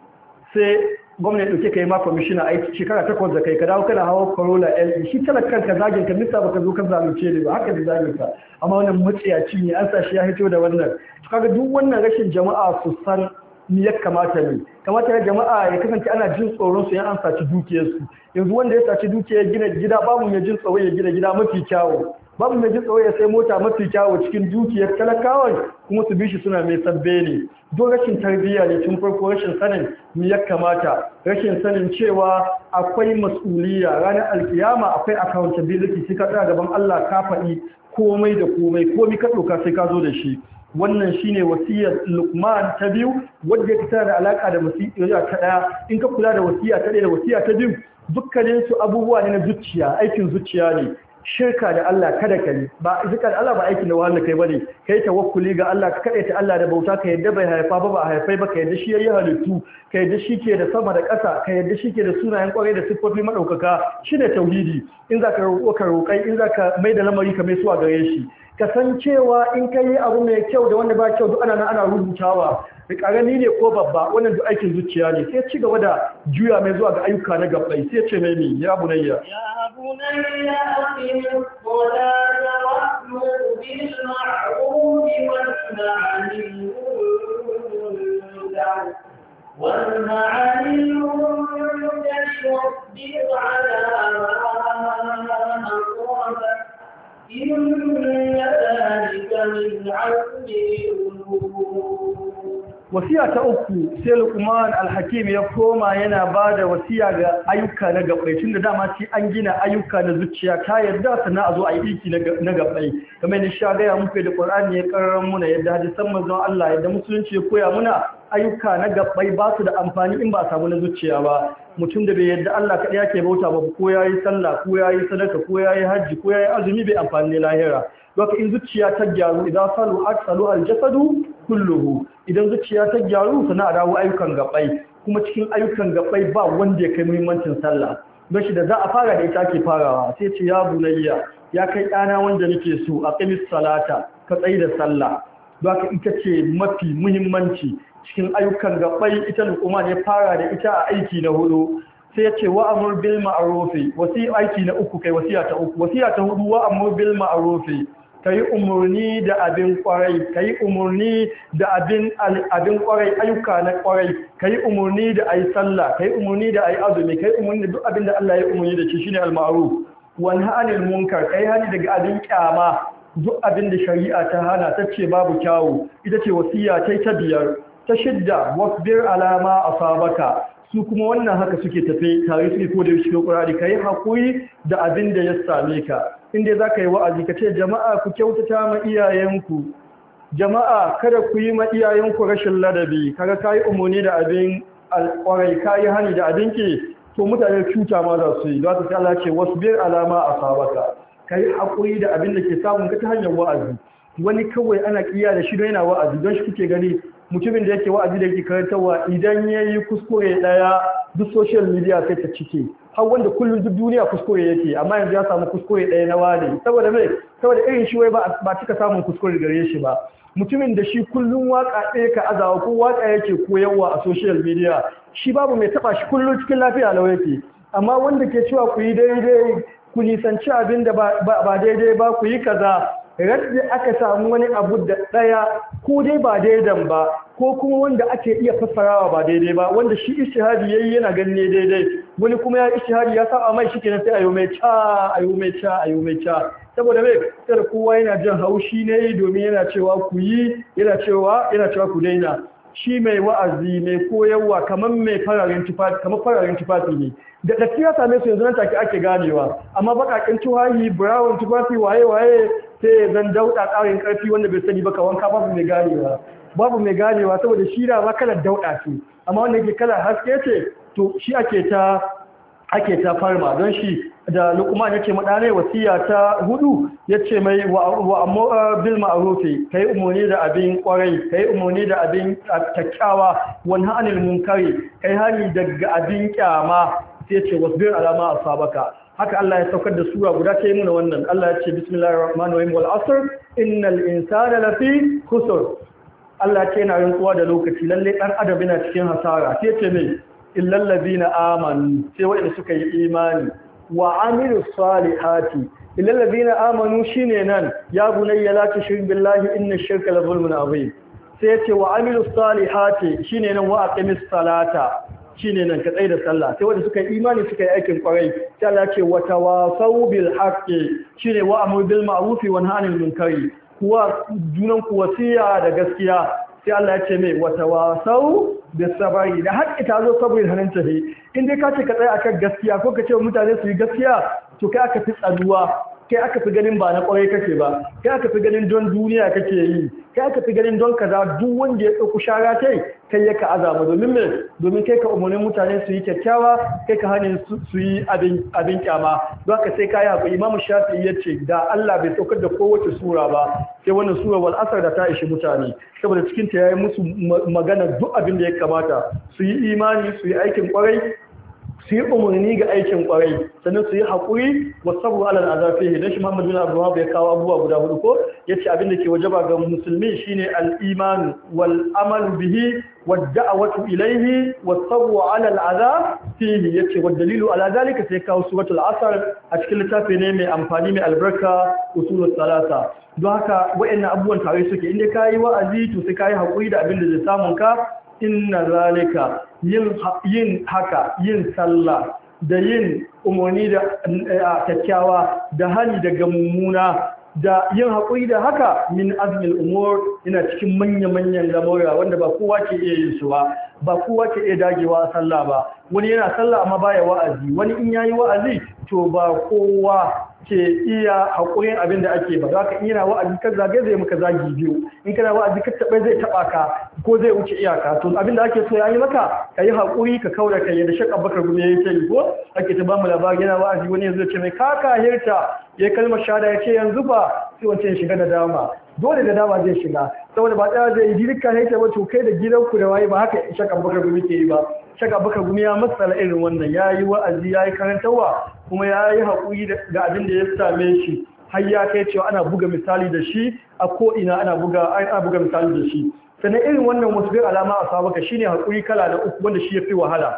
A: sai gwamnati dauke kai ma kwamishina aiki shekara takwas da kai ka dawo kana hawa Corolla L E, shi talakan ka zagin ka mista baka zo ka zalunce ne ba, haka da zagin ka, amma wannan matsiyaci ne, an sa shi ya hito da wannan. Kaga duk wannan rashin jama'a su san ni ya kamata ne, kamata ya jama'a ya kasance ana jin tsoron su yan an saci dukiyarsu. Yanzu wanda ya saci dukiyar gina gida babu mai jin tsoro ya gina gida mafi kyawu, babu mai jin tsoro ya sai mota mafi kyawu cikin dukiyar talakawan kuma su bi shi suna mai sabbe ne. Don rashin tarbiyya ne tun farko, rashin sanin me ya kamata, rashin sanin cewa akwai mas'uliyya ranar alkiyama, akwai accountability, sai ka tsaya gaban Allah ka faɗi komai da komai, komai ka ɗauka sai ka zo da shi. Wannan shine wasiyar Luqman ta biyu wadda take tana da alaka da wasiya ta daya. In ka kula da wasiya ta daya da wasiya ta biyu, dukkanin su abubuwa ne na zuciya, aikin zuciya ne. Shirka da Allah kada ka yi, ba zikar da Allah ba aikin da wahala kai bane, kai tawakkuli ga Allah, ka kadaita Allah da bauta, ka yadda bai haifa ba ba haifai ba, ka yadda shi yayi halittu, ka yadda shi ke da sama da ƙasa, ka yadda shi ke da sunayen kwarai da siffofi madaukaka, shine tauhidi. In zaka roƙo ka roƙai, in zaka mai da lamari ka mai suwa gare shi. Kasancewa in ka yi abu mai kyau da wanda ba kyau duk ana ana rubutawa, da ƙarami ne ko babba, wannan duk aikin zuciya ne. Sai ci gaba da juya mai zuwa ga ayyuka na gabbai, sai ce mai mi ya bunayya
B: ya bunayya aqimis salata wa'mur bil ma'ruf wanha 'anil munkar wanha 'anil munkar wasbir 'ala ma asabak
A: wasiya ta uku sai Luqman al-Hakim ya koma yana bada wasiya ga ayyuka na gabbai, tunda dama shi an gina ayyuka na zuciya ta yadda sana a zo a yi iki na gabbai. Kamar ni sha ga muku da Qur'ani ya karran muna yadda hadisan manzon Allah yadda musulunci ya koya muna ayyuka na gabbai ba su da amfani in ba a samu na zuciya ba. Mutum da bai yadda Allah kaɗai yake bauta ba, ko yayi sallah ko yayi sadaka ko yayi hajji ko yayi azumi bai amfani lahira. Doka in zuciya ta gyaru, idan salu aksalu aljasadu kulluhu, idan zuciya ta gyaru sana a dawo ayyukan gabbai. Kuma cikin ayyukan gabbai ba wanda ya kai muhimmancin sallah, don shi da za a fara da ita ake farawa. Sai ce ya bunayya, ya kai ɗana wanda nake so, aqimis salata, ka tsayi da sallah. Doka ita ce mafi muhimmanci cikin ayyukan gabbai. Ita Luqman ya fara da ita a aiki na hudu. Sai ya ce wa amur bil ma'ruf, wasi aiki na uku kai wasiya ta uku. Wasiya ta hudu wa amur bil ma'ruf, kai umurni da abin kwarai kai umurni da abin abin kwarai ayyuka na kwarai kai umurni da ayi sallah kai umurni da ayi azumi kai umurni da duk abin da Allah ya umurni da shi shine al-ma'ruf wa nahy anil munkar kai hani daga abin kyama duk abin da shari'a ta hana ta ce babu kyawu ita ce wasiya ta ta biyar ta shidda wasbir alama asabaka su kuma wannan haka suke tafe tare suke ko da shi Qur'ani kai hakuri da abin da ya same ka inda zaka yi wa'azi ka ce jama'a ku kyautata ma iyayenku jama'a kada ku yi ma iyayenku rashin ladabi kaga kai umuni da abin alƙwarai kai hani da abin ke to mutane cuta ma za su yi za ta Allah ce wasbir alama asabaka kai hakuri da abin da ke samun ka ta hanyar wa'azi wani kawai ana kiya da shi don yana wa'azi don shi kuke gani mutumin da yake wa'azi da yake karantarwa idan yayi kuskure daya duk social media sai ta cike har wanda kullum duk duniya kuskure yake amma yanzu ya samu kuskure daya na wani saboda mai saboda irin shi wai ba ba cika samun kuskure gare shi ba mutumin da shi kullum waka ɗaya ka azawa ko waka yake koyarwa a social media shi babu mai taba shi kullum cikin lafiya lau yake amma wanda ke cewa ku yi daidai ku nisanci abin da ba daidai ba ku yi kaza radda aka samu wani abu da daya ko dai ba daidan ba ko kuma wanda ake iya fassarawa ba daidai ba wanda shi ishtihadi yayi yana ganne daidai wani kuma ya ishtihadi ya saba mai shikenan sai ayo mai cha ayo mai cha ayo mai cha saboda mai sai kowa yana jin haushi ne domin yana cewa ku yi yana cewa yana cewa ku daina shi mai wa'azi mai koyarwa kamar mai fararen tufafi kamar fararen tufafi ne da gaskiya same su yanzu nan take ake ganewa amma bakakin tuhahi brown tufafi waye waye sai zan dauda tsarin karfi wanda bai sani ba ka wanka babu mai ganewa babu mai ganewa saboda shi da ba kalar dauda ce amma wanda yake kalar haske ce to shi ake ta ake ta farma don shi da Luqman yake madane wasiya ta hudu yace mai wa amma bil ma'ruf kai umurni da abin kwarai kai umurni da abin kyakkyawa wan hanil munkari kai hani daga abin kyama sai yace wasbir alama asabaka haka Allah ya saukar da sura guda ta yi muna wannan Allah ya ce bismillahir rahmanir rahim wal asr innal insana lafi khusr Allah ce yana rantsuwa da lokaci lalle dan adam yana cikin hasara sai ce mai illal ladina amanu sai wanda suka yi imani wa amilus salihati illal ladina amanu shine nan ya bunayya la tushrik billahi innash shirka la zulmun azim sai ya ce wa amilus salihati shine nan wa aqimis salata shine nan ka tsaye da sallah sai wanda suka yi imani suka yi aikin kwarai sai Allah ce wa tawasaw bil haqqi shine wa amru bil ma'ruf wa nahy anil munkari kuwa junan ku wasiya da gaskiya sai Allah ya ce mai wa tawasaw bis sabri da haƙƙi ta zo sabrin hanin tafi in dai ka ce ka tsaya akan gaskiya ko ka ce mutane su yi gaskiya to kai aka fi tsaduwa kai aka fi ganin ba na kwarai kake ba kai aka fi ganin don duniya kake yi kai aka fi ganin don kaza duk wanda ya ɗauku shara kai kai ya ka azama domin me domin kai ka umarnin mutane su yi kyakkyawa kai ka hanyar su yi abin kyama don haka sai kayi haƙuri imamu shafi'i ya ce da Allah bai saukar da kowace sura ba sai wannan sura wal asar da ta ishi mutane saboda cikin ta yayi musu magana duk abin da ya kamata su yi imani su yi aikin kwarai su yi umarni ga aikin kwarai sannan su yi haƙuri wasu alal azafihi don shi Muhammadu bin Abdullah ya kawo abubuwa guda hudu ko ya ce abin da ke wajaba ga musulmi shine al-iman wal amal bihi wad da'watu ilayhi was-sabru ala al-adha fihi yace wad dalilu ala zalika sai kawo suratul asr a cikin littafi ne mai amfani mai albarka usulus salasa don haka wayannan abubuwan tare suke inda kai wa'azi to sai kai haƙuri da abin da zai samu ka inna zalika yin haka yin sallah da yin umarni da kyakkyawa da hali daga mummuna da yin haƙuri da haka min azmil umur yana cikin manya-manyan lamura wanda ba kowa ke iya yin su ba ba kowa ke iya dagewa a sallah ba wani yana sallah amma baya wa'azi wani in yayi wa'azi to ba kowa ke iya haƙurin abin da ake ba za ka iya wa'azi kan zage zai maka zagi biyu in kana wa'azi ka taɓa zai taɓa ka ko zai wuce iyaka to abin da ake so ya yi maka ka yi haƙuri ka kaura kai da shakka bakar gumi ya yi ta yi ko ake ta ba mu labari yana wa'azi wani yanzu ce mai kaka hirta ya kalmar shahada ya ce yanzu ba sai wancan ya shiga da dama dole da dama zai shiga saboda ba tsaya zai yi dukkan haita ba to kai da gidanku da waye ba haka shakka bakar gumi ke yi ba shaka baka gumi ya matsala irin wannan ya yi wa'azi ya yi karantarwa kuma ya yi haƙuri ga abin da ya same shi har ya kai cewa ana buga misali da shi a ko'ina ana buga ana buga misali da shi sannan irin wannan wasu bin alama a sabaka shine haƙuri kala na uku wanda shi ya fi wahala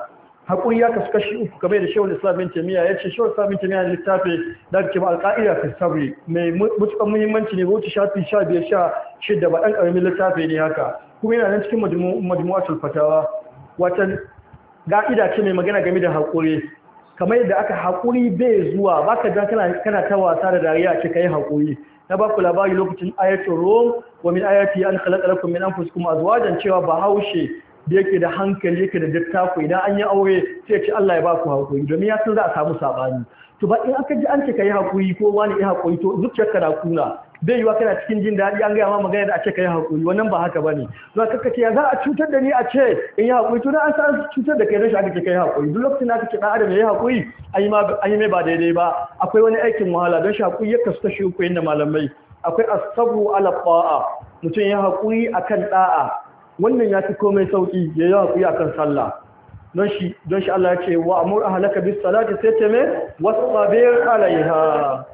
A: haƙuri ya kasu kashi uku kamar da shawar islamin taimiyya ya ce shawar islamin taimiyya na littafi da ake ma alƙa'ida fi sabri mai mutuƙar muhimmanci ne wuce shafi sha biyar sha shida ba ɗan ƙaramin littafi ne haka kuma yana nan cikin majmu'atul fatawa watan ga'ida ce mai magana game da haƙuri kamar yadda aka haƙuri bai zuwa baka jan kana kana ta wasa da dariya ce kai haƙuri na ba ku labari lokacin ayatul rum wa min ayati an khalaqa lakum min anfusikum azwajan cewa bahaushe da yake da hankali yake da dattako idan an yi aure sai ce Allah ya ba ku haƙuri domin ya san za a samu sabani to ba in aka ji an ce kai haƙuri ko wani ya haƙuri to zuciyarka na kuna bai yiwa kana cikin jin daɗi an gaya ma magana da a ce kai haƙuri wannan ba haka bane don kaka ce ya za a cutar da ni a ce in yi haƙuri to an san cutar da kai rashin aka ce kai haƙuri duk lokacin da aka ce ɗan adam ya yi haƙuri an yi mai ba daidai ba akwai wani aikin wahala don shi haƙuri ya kasu kashi uku inda malamai akwai asabu ala ta'a mutum ya haƙuri akan ɗa'a wannan ya fi komai sauƙi ya yi haƙuri akan sallah don shi don shi Allah ya ce wa amur ahlaka bis salati sai ta me wasbir alaiha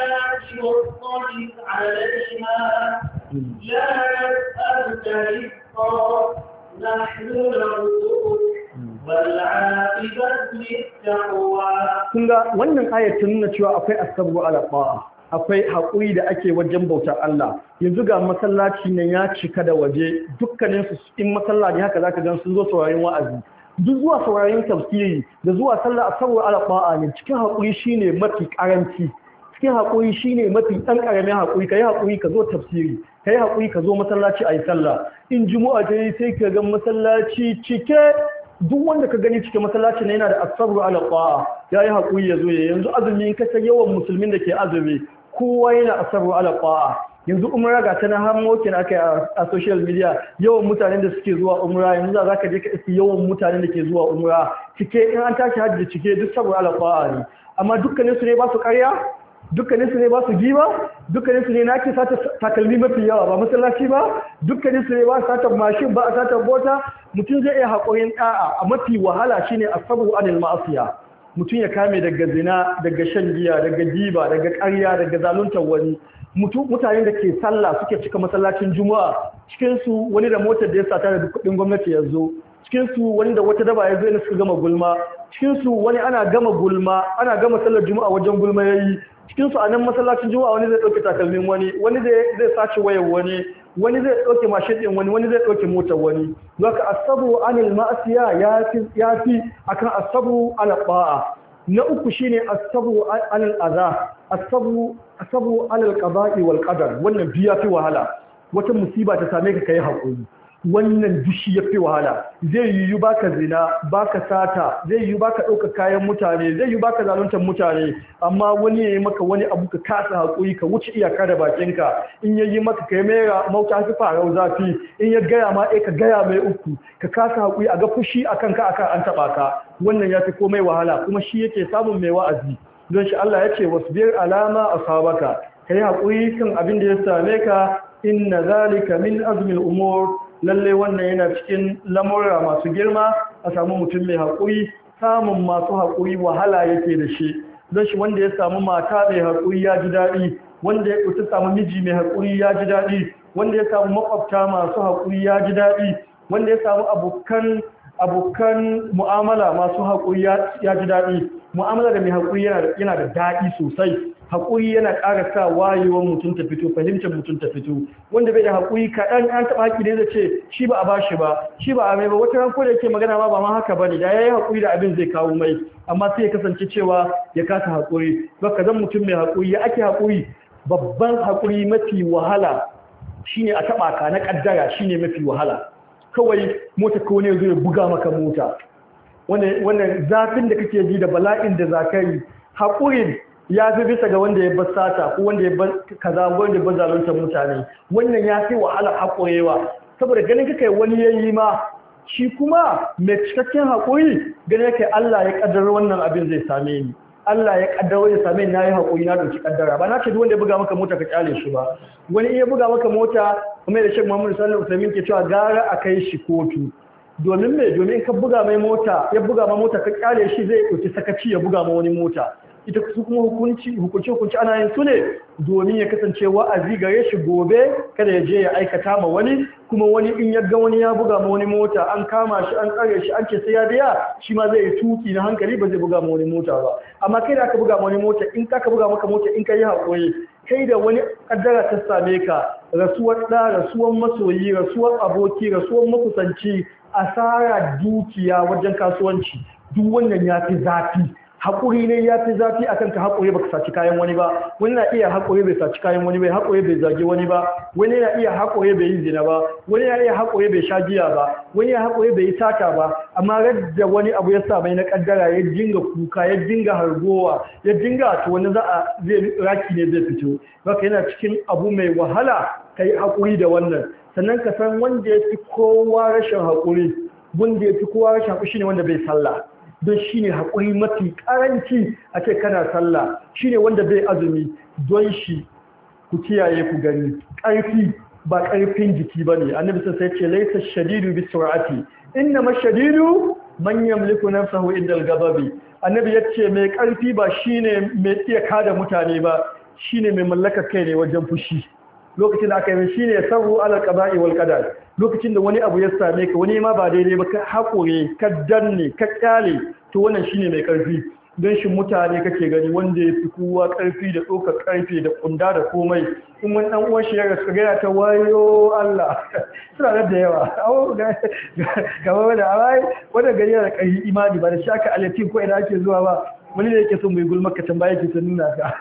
A: kun ga wannan ayatun nuna cewa akwai asabu ala ta'a akwai haƙuri da ake wajen bautar Allah yanzu ga masallaci ne ya cika da waje dukkaninsu in masallaci haka zaka gan sun zo saurayin wa'azi duk zuwa saurayin tafsiri da zuwa sallah asabu ala ta'a ne cikin haƙuri shine mafi karanci cikin haƙuri shine mafi ɗan ƙaramin haƙuri kai haƙuri ka zo tafsiri kai haƙuri ka zo masallaci ayi sallah in juma'a dai sai ka ga masallaci cike duk wanda ka gani cikin masallaci ne yana da asabu ala ta'a yayi haƙuri ya zo yanzu azumi in ka san yawan musulmin da ke azumi kowa yana asabu ala ta'a yanzu umra ga tana har mokin aka a social media yawan mutanen da suke zuwa umra yanzu za ka je ka isi yawan mutanen da ke zuwa umra cike in an tashi hajji cike duk saboda alfa'a ne amma dukkanin su ne ba su ƙarya dukkanin su ne ba su giba dukkanin su ne na ke sata takalmi mafi yawa ba masallaci ba dukkanin su ne ba sata mashin ba a sata bota mutum zai iya haƙorin ɗa'a a mafi wahala shine asabu anil ma'asiya mutum ya kame daga zina daga shan giya daga giba daga ƙarya daga zaluntar wani mutanen da ke sallah suke cika masallacin juma'a cikinsu wani da motar da ya sata da kudin gwamnati ya zo cikinsu wani da wata daba ya zo suka gama gulma cikinsu wani ana gama gulma ana gama sallar juma'a wajen gulma yayi cikinsu a nan masallacin juma'a wani zai ɗauke takalmin wani wani zai sace wayar wani wani zai ɗauke mashin ɗin wani wani zai ɗauke motar wani zaka asabu anil ma'asiya ya fi akan asabu ala ba'a na uku shine asabu anil adha asabu asabu alal qada'i wal qadar wannan biya fi wahala wata musiba ta same ka kai hakuri wannan dushi yafi wahala zai yiwu baka zina baka sata zai yiwu baka dauka kayan mutane zai yiwu baka zaluntar mutane amma wani yayi maka wani abu ka kasa hakuri ka wuce iyaka da bakinka in yayi maka kai mai mauta fi farau zafi in ya gaya ma eh ka gaya mai uku ka kasa hakuri a ga fushi akan ka akan an taba ka wannan yafi komai wahala kuma shi yake samun mai wa'azi don shi Allah ya ce wasbir alama asabaka kai hakuri kan abin da ya same ka inna zalika min azmil umur lalle wannan yana cikin lamura masu girma a samu mutum mai hakuri samun masu hakuri wahala yake da shi don shi wanda ya samu mata mai hakuri ya ji daɗi wanda ya kuta samu miji mai hakuri ya ji daɗi wanda ya samu makwabta masu hakuri ya ji daɗi wanda ya samu abokan abokan mu'amala masu haƙuri ya ji daɗi mu'amala da mai haƙuri yana da daɗi sosai haƙuri yana ƙara sa wayewar mutum ta fito fahimtar mutum ta fito wanda bai da haƙuri kaɗan an taɓa haƙi ne zai ce shi ba a ba shi ba shi ba a mai ba wata ran ko da yake magana ma ba ma haka ba ne da ya yi haƙuri da abin zai kawo mai amma sai ya kasance cewa ya kasa haƙuri baka zan mutum mai haƙuri ya ake haƙuri babban haƙuri mafi wahala shine a taɓa ka na ƙaddara shine mafi wahala kawai mota ko ne zai buga maka mota wannan zafin da kake ji da bala'in da zakari haƙurin ya fi bisa ga wanda ya bar sata ko wanda ya bar kaza wanda ya bar zaluntar mutane wannan ya fi wahala haƙurewa saboda ganin kake wani yayi ma shi kuma mai cikakken haƙuri ganin kake Allah ya kaddara wannan abin zai same ni Allah ya kaddara ya same ni nayi haƙuri na dauki kaddara ba na ce duk wanda ya buga maka mota ka kyale shi ba wani iya buga maka mota kuma da Sheikh Muhammad sallallahu alaihi wasallam ke cewa gara a kai shi kotu domin me domin ka buga mai mota ya buga ma mota ka kyale shi zai dauki sakaci ya buga ma wani mota ita su kuma hukunci hukunci hukunci ana yin su ne domin ya kasance wa'azi gare shi gobe kada ya je ya aikata ma wani kuma wani in ya ga wani ya buga ma wani mota an kama shi an tsare shi an ce sai ya biya shi ma zai yi tuki na hankali ba zai buga ma wani mota ba amma kai da aka buga ma wani mota in ka buga maka mota in ka yi haƙuri kai da wani kaddara ta same ka rasuwar ɗa rasuwar masoyi rasuwar aboki rasuwar makusanci asara dukiya wajen kasuwanci duk wannan ya fi zafi haƙuri ne ya fi zafi akan ka haƙuri baka saci kayan wani ba wani na iya haƙuri bai saci kayan wani bai haƙuri bai zage wani ba wani na iya haƙuri bai yi zina ba wani na iya haƙuri bai sha giya ba wani ya haƙuri bai yi sata ba amma radda wani abu ya sa mai na kaddara ya dinga kuka ya dinga hargowa ya dinga to wani za a zai raki ne zai fito baka yana cikin abu mai wahala kai haƙuri da wannan sannan ka san wanda ya fi kowa rashin haƙuri wanda ya fi kowa rashin haƙuri shine wanda bai sallah don shi ne haƙuri mafi ƙaranci a ce kana sallah shi ne wanda bai azumi don shi ku kiyaye ku gani ƙarfi ba ƙarfin jiki ba ne annabi sai ce laisa shadidu bi sur'ati inna mashadidu man yamliku nafsahu inda al-ghadabi annabi yace mai ƙarfi ba shine mai iya kada mutane ba shine mai mallaka kai ne wajen fushi lokacin da aka yi shine sabu ala qada'i wal qadar lokacin da wani abu ya same ka wani ma ba daidai ba ka haƙure ka danne ka kyale to wannan shine mai ƙarfi don shi mutane kake gani wanda ya fi kowa ƙarfi da ɗaukar ƙarfi da ƙunda da komai in wani ɗan uwan shi ya rasu gaya ta wayo Allah suna da yawa gaba wanda a wai wanda gari da ƙarfi imani ba da shaka alatin ko ina ake zuwa ba wani da yake son mai gulmar ka tambaya ke sun nuna ka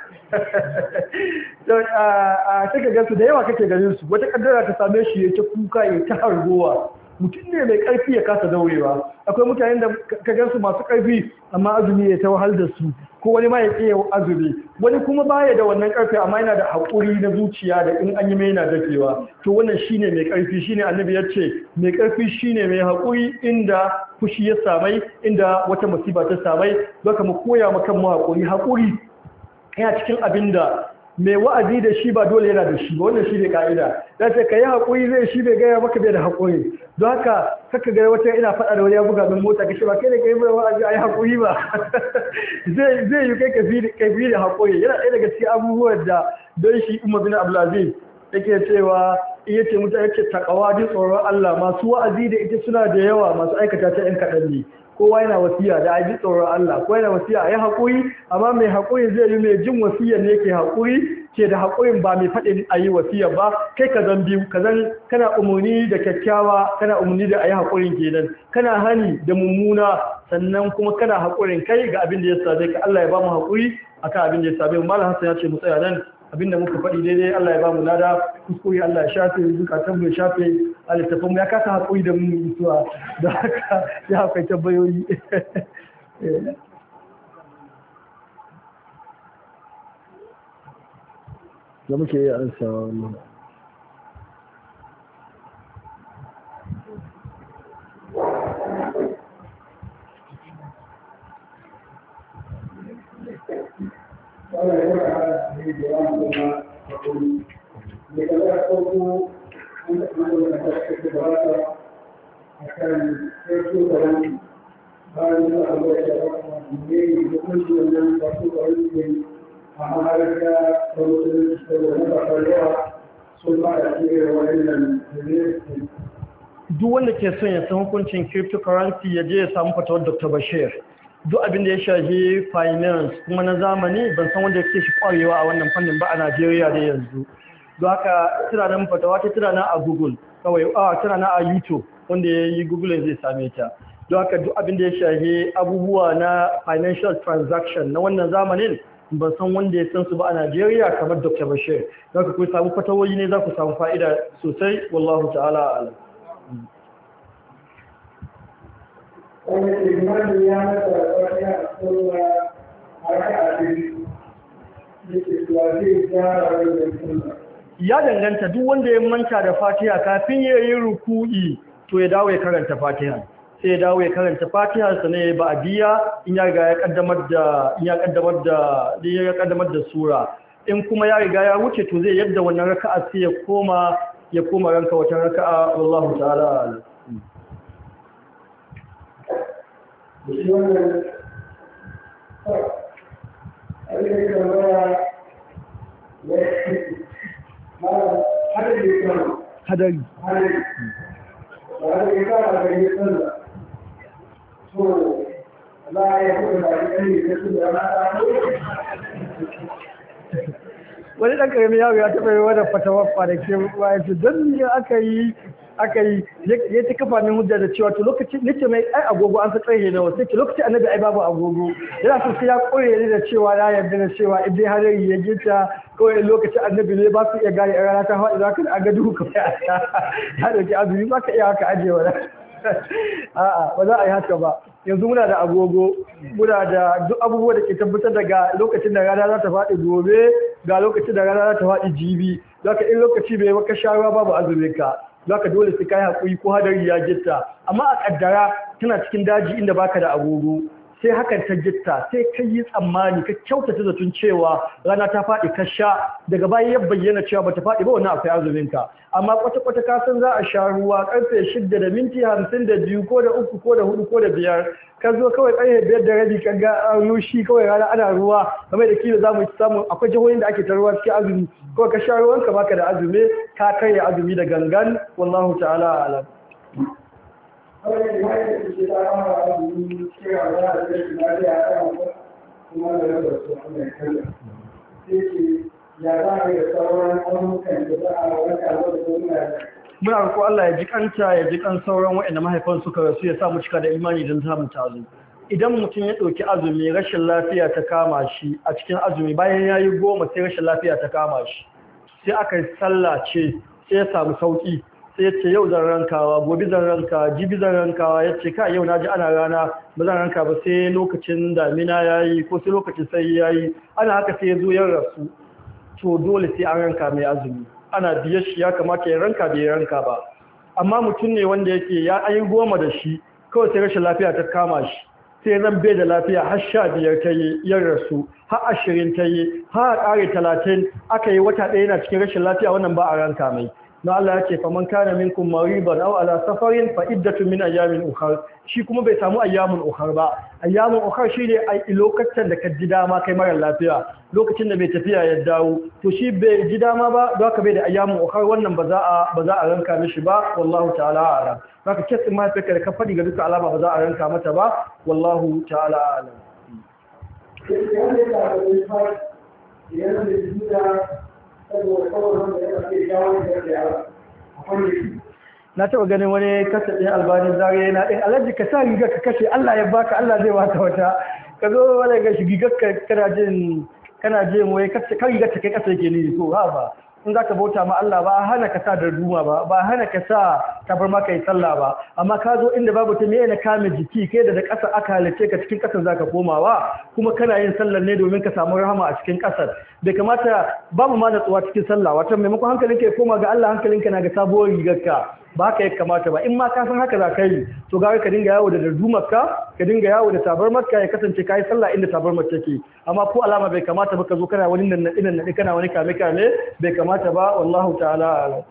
A: a take gansu da yawa kake ganin su wata kaddara ta same shi ya ta kuka ya ta hargowa mutum ne mai karfi ya kasa daurewa akwai mutanen da ka gansu masu karfi amma azumi ya ta wahal da su ko wani ma ya tsaye azumi wani kuma baya da wannan karfi amma yana da haƙuri na zuciya da in an yi mai yana dafewa to wannan shine mai karfi shine annabi ya ce mai karfi shine mai haƙuri inda fushi ya samai inda wata musiba ta samai zaka mu koya maka mu haƙuri haƙuri yana cikin abinda mai wa'azi da shi ba dole yana da shi ba wannan shi ne ka'ida da ce ka yi haƙuri zai shi bai gaya maka bai da haƙuri don haka kaka gaya wata ina faɗa da wani ya buga min mota ka shi ba kai da kai mai wa'azi a yi haƙuri ba zai yi kai ka fi da haƙuri yana ɗaya daga cikin abubuwan da don shi umar bin abdulaziz yake cewa iya ce mutane ce takawa jin tsoron Allah masu wa'azi da ita suna da yawa masu aikata ta ‘yan kaɗan ne kowa yana wasiya da aji tsoron Allah kowa yana wasiya a yi haƙuri amma mai haƙuri zai yi mai jin wasiyar ne ke haƙuri ke da haƙurin ba mai faɗin a yi wasiya ba kai ka zan biyu ka zan kana umarni da kyakkyawa kana umarni da a yi haƙurin kenan kana hani da mummuna sannan kuma kana haƙurin kai ga abin da ya same ka Allah ya ba mu haƙuri akan abin da ya same mu malam Hassan ya ce mu tsaya nan abinda muka faɗi daidai Allah ya ba mu lada kuskure Allah ya shafe zukatan mu ya shafe alittafin mu ya kasa haƙuri da mu mutuwa da haka ya haƙai tambayoyi da muke yi an sa wannan duk wanda ke son ya san hukuncin cryptocurrency ya je ya samu fatawar Doctor Bashir duk abin da ya shafi finance kuma na zamani ban san wanda yake shi kwarewa a wannan fannin ba a Najeriya da yanzu don haka tana nan fatawa ta tana nan a Google kawai a tana nan a YouTube wanda ya yi Google zai same ta don haka duk abin da ya shafi abubuwa na financial transaction na wannan zamanin ban san wanda ya san su ba a Najeriya kamar Doctor Bashir don haka ku samu fatawoyi ne za ku samu fa'ida sosai wallahu ta'ala a'lam
B: wani limani ya mata wani a tsohuwa haka a cikin da ke tuwaje gyara wani suna.
A: Ya danganta duk wanda ya manta da fatiha kafin ya yi ruku'i to ya dawo ya karanta fatiha sai ya dawo ya karanta fatiha sannan ya ba'diya in ya riga ya kaddamar da in ya kaddamar da ya kaddamar da sura in kuma ya riga ya wuce to zai yadda wannan raka'a sai ya koma ya koma ranka wata raka'a wallahu ta'ala
B: shi wannan abin da ke tambaya mara hadari kama
A: hadari
B: hadari ba da ya kama da ya canza so za a yi kuma da ya yi da su da rana
A: wani ɗan ƙaramin yaro ya taɓa yi wadda fatawar kwanakin bayan su don ne aka yi aka yi ya ta kafa min hujja da cewa to lokaci nace mai ai agogo an sa tsaye nawa sai ke lokaci annabi ai babu agogo yana so sai ya koye ni da cewa ya yarda da cewa idan hadari ya gita kawai lokaci annabi ne ba su iya gane a rana ta faɗi za ka ga duhu kawai ya dauki azumi ba ka iya haka ajewa da a'a ba za a yi haka ba yanzu muna da agogo muna da duk abubuwa da ke tabbatar daga lokacin da rana za ta faɗi gobe ga lokacin da rana za ta faɗi jibi zaka in lokaci bai maka sharuwa babu azumin ka zaka dole sai kai hakuri ko hadari ya gitta amma a kaddara tana cikin daji inda baka da agogo sai hakan ta gitta sai kai yi tsammani ka kyautata zaton cewa rana ta faɗi ka sha daga baya ya bayyana cewa bata faɗi ba wannan akwai azumin ka amma kwata kwata ka san za a sha ruwa karfe shida da minti hamsin da biyu ko da uku ko da hudu ko da biyar ka zo kawai karfe biyar da rabi ka ga rushi kawai rana ana ruwa kamar da kila za mu samu akwai jihohin da ake ta ruwa cikin azumi kawai ka sha ruwan ka baka da azumi ka karya azumi da gangan wallahu ta'ala a'lam.
B: kawai da mai da ke ta kama da azumi cewa za a zai lafiya a kan kuma da rabar su an da kalla sai ce ya za a yi da sauran ayyukan da za a wanka da kuma
A: muna roƙo Allah ya ji kanta ya ji kan sauran waɗanda mahaifan suka rasu ya sa mu cika da imani don samu tazo idan mutum ya ɗauki azumi rashin lafiya ta kama shi a cikin azumi bayan ya yi goma sai rashin lafiya ta kama shi sai aka yi sallah ce sai ya samu sauƙi sai ya ce yau zan rankawa gobe zan ranka jibi zan rankawa ya ce ka yau na ji ana rana ba zan ranka ba sai lokacin damina ya yi ko sai lokacin sai ya yi ana haka sai ya zo ya rasu to dole sai an ranka mai azumi ana biye shi ya kamata ya ranka bai ranka ba amma mutum ne wanda yake ya ayi goma da shi kawai sai rashin lafiya ta kama shi sai zan bai da lafiya har sha biyar ta yi yan rasu har ashirin ta yi har a ƙare talatin aka yi wata ɗaya yana cikin rashin lafiya wannan ba a ranka mai na Allah ya ce faman kana minkum mariban aw ala safarin fa iddatu min ayamin ukhra shi kuma bai samu ayyamin ukhra ba ayyamin ukhra shine ai lokacin da ka ji dama kai mara lafiya lokacin da bai tafiya ya dawo to shi bai ji dama ba don haka bai da ayyamin ukhra wannan ba za a ba za a ranka mishi ba wallahu ta'ala a'lam haka kesin ma fika da ka fadi ga duka alama ba za a ranka mata ba wallahu ta'ala a'lam na taɓa ganin wani kasa ɗin albanin zariya yana ɗin alhaji ka sa rigar ka kashe Allah ya baka Allah zai baka wata ka zo wani ga shi rigar ka kana jin kana jin wai kan rigar ta kai kasa yake ne so ha ba in za ka bauta ma Allah ba hana ka sa darduma ba ba hana ka sa tabar maka yi sallah ba amma ka zo inda babu ta meye na kame jiki kai da da ƙasa aka halice ka cikin ƙasar za ka komawa kuma kana yin sallar ne domin ka samu rahama a cikin ƙasar bai kamata babu ma natsuwa cikin sallah wata maimakon hankalinka ya koma ga Allah hankalinka na ga sabuwar rigarka ba haka ya kamata ba in ma ka san haka za ka yi to ga ka dinga yawo da dardumarka ka dinga yawo da tabarmarka ya kasance ka yi sallah inda tabarmar take amma ko alama bai kamata ba ka zo kana wani nan nan nan kana wani kame kame bai kamata ba wallahu ta'ala a'lam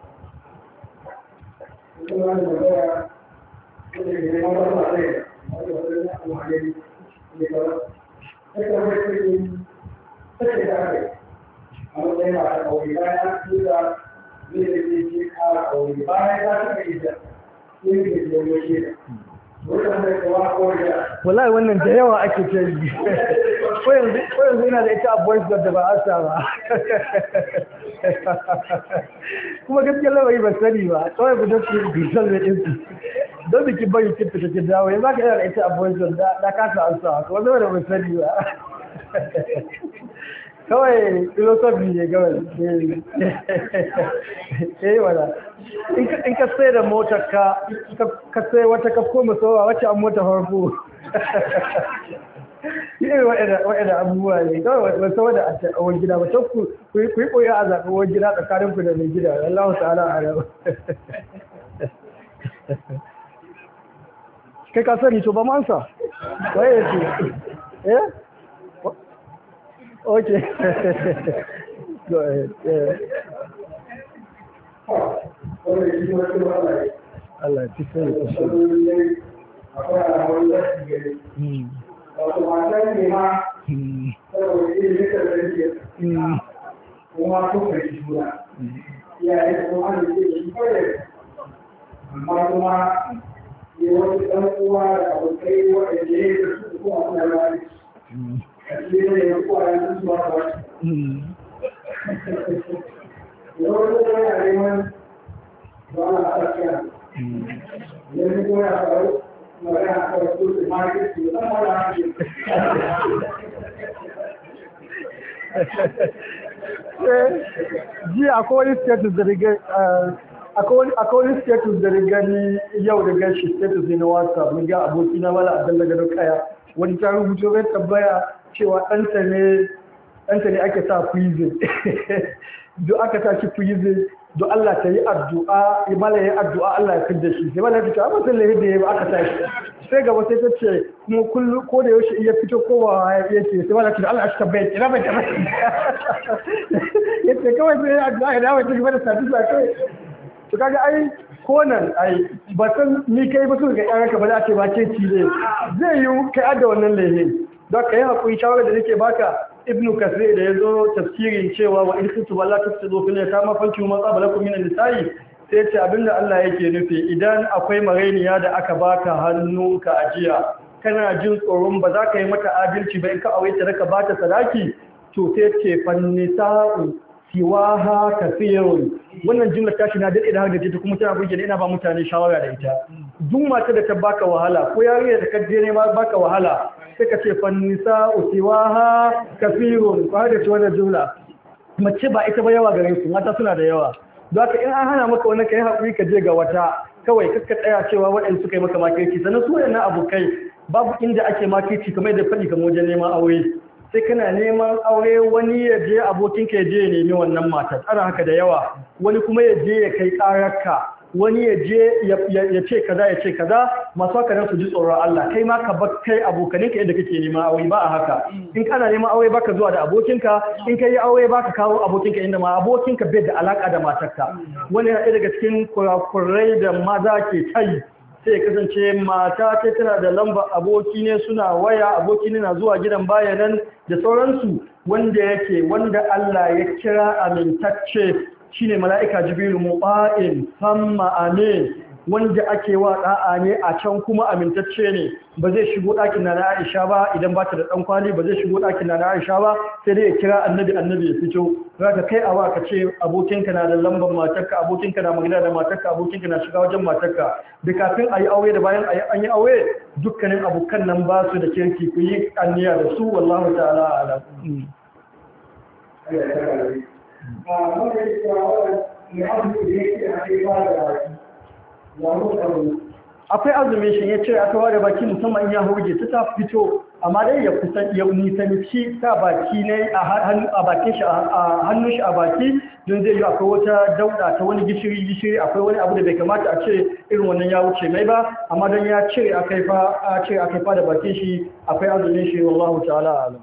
A: wallahi wannan da yawa ake ce yi ko yanzu yana da ita a voice da ba a sa ba kuma gaskiyar lamari ba sani ba kawai ku dace gusar da ɗinsu don biki bari kin fita kin dawo yanzu aka yana da ita a voice da kasa an sa kuma zama da ba sani ba kawai filosofi ne kawai eh wala in ka sai da motar ka ka sai wata ka koma sowa wacce an mota farko irin waɗanda abubuwa ne kawai wasu wadda a wani gida ba ta ku yi koyi a zaɓi wani gida tsakanin ku da mai gida Allah ta'ala a rau kai ka sani to ba mansa waye ya ce eh okay go ahead yeah. Allah ya fi sai ku shi
B: wato matan ne ma saboda ilimin da zai kuma sun kai juna iyaye da kuma an ce shi kawai amma kuma ne wani ɗan uwa da abokai waɗanda ya yi da su kuma suna rari a cikin da ya kuwa ya sun zuwa da wasu yawon da yana neman ba a tsakiya yanzu kuma ya faru magana a kawai su su market su ɗan wala hake
A: ji akwai wani status da riga akwai wani status da riga ni yau da gashi status ne na whatsapp mun ga aboki na mala abdalla gado kaya wani ta rubuto bai tabbaya cewa ɗanta ne ɗanta ne ake sa prison duk aka sa shi prison don Allah ta yi addu'a mala ya yi addu'a Allah ya fidda shi sai mala ya fito amma sai lahi da ya ba aka sa shi sai gaba sai ta ce kuma kullu ko da yaushe iya fito kowa ya ce sai mala ta Allah ya shi tabbai kira bai kira yace kawai sai ya addu'a ya dawo ta gaba da sadu ba kai to kaga ai ko nan ai ba san ni kai ba su ga yaranka ba za ce ba ce ci ne zai yi kai adda wannan lahi don ka yi hakuri shawara da nake baka ibnu kasir da ya zo tafsirin cewa wa in kuntu balla tafsidu fil yatama fanki ma qablakum min an-nisa'i sai ce abinda Allah yake nufi idan akwai marainiya da aka baka hannunka ajiya kana jin tsoron ba za ka yi mata adalci ba in ka aure ta ka bata sadaki to sai ce fannisa'u siwaha kafirun wannan jumla tashi na dade da har da ta kuma tana burge ina ba mutane shawara da ita duk mata da ta baka wahala ko yarinya da ka je ne ma baka wahala sai ka ce fannisa usiwaha kafirun ko da ce wannan jumla mace ba ita ba yawa gare su mata suna da yawa don haka in an hana maka wannan kai hakuri ka je ga wata kawai kaska tsaya cewa waɗanda suka yi maka makirci sannan su waɗannan abokai babu inda ake makirci kamar da faɗi kamar wajen neman aure sai kana neman aure wani ya je abokinka ya je ya nemi wannan matar ana haka da yawa wani kuma ya je ya kai ƙararka wani ya je ya ce kaza ya ce kaza masu haka nan su ji tsoron Allah kai ma ka bar kai abokaninka yadda kake neman aure ba a haka in kana neman aure baka zuwa da abokinka in kai aure baka kawo abokinka inda ma abokinka bai da alaka da matarka wani yana daga cikin kurakurai da maza ke tai sai ya kasance mata ta tana da lamba aboki ne suna waya aboki ne na zuwa gidan bayanan da sauransu wanda yake wanda Allah ya kira amintacce shine mala'ika jibrilu mu'a'in samma amin wanda ake wa da'a ne a can kuma amintacce ne ba zai shigo ɗakin na Aisha ba idan ba ta da ɗan kwali ba zai shigo ɗakin na Aisha ba sai dai ya kira annabi annabi ya fito zaka kai awa ka ce abokinka na da lambar matarka abokinka na magana da matarka abokinka na shiga wajen matarka da kafin a yi aure da bayan an yi aure dukkanin abokan nan ba su da kirki ku yi anniya da su wallahu ta'ala ala akwai azumin shi ya ce aka ware baki musamman ya hurge ta ta fito amma dai ya kusan ya nisanci ta baki ne a bakin shi a hannun shi a baki don zai yi akwai wata dauda ta wani gishiri gishiri akwai wani abu da bai kamata a ce irin wannan ya wuce mai ba amma don ya cire akai fa a cire akai fa da bakin shi akwai azumin shi wallahu ta'ala alam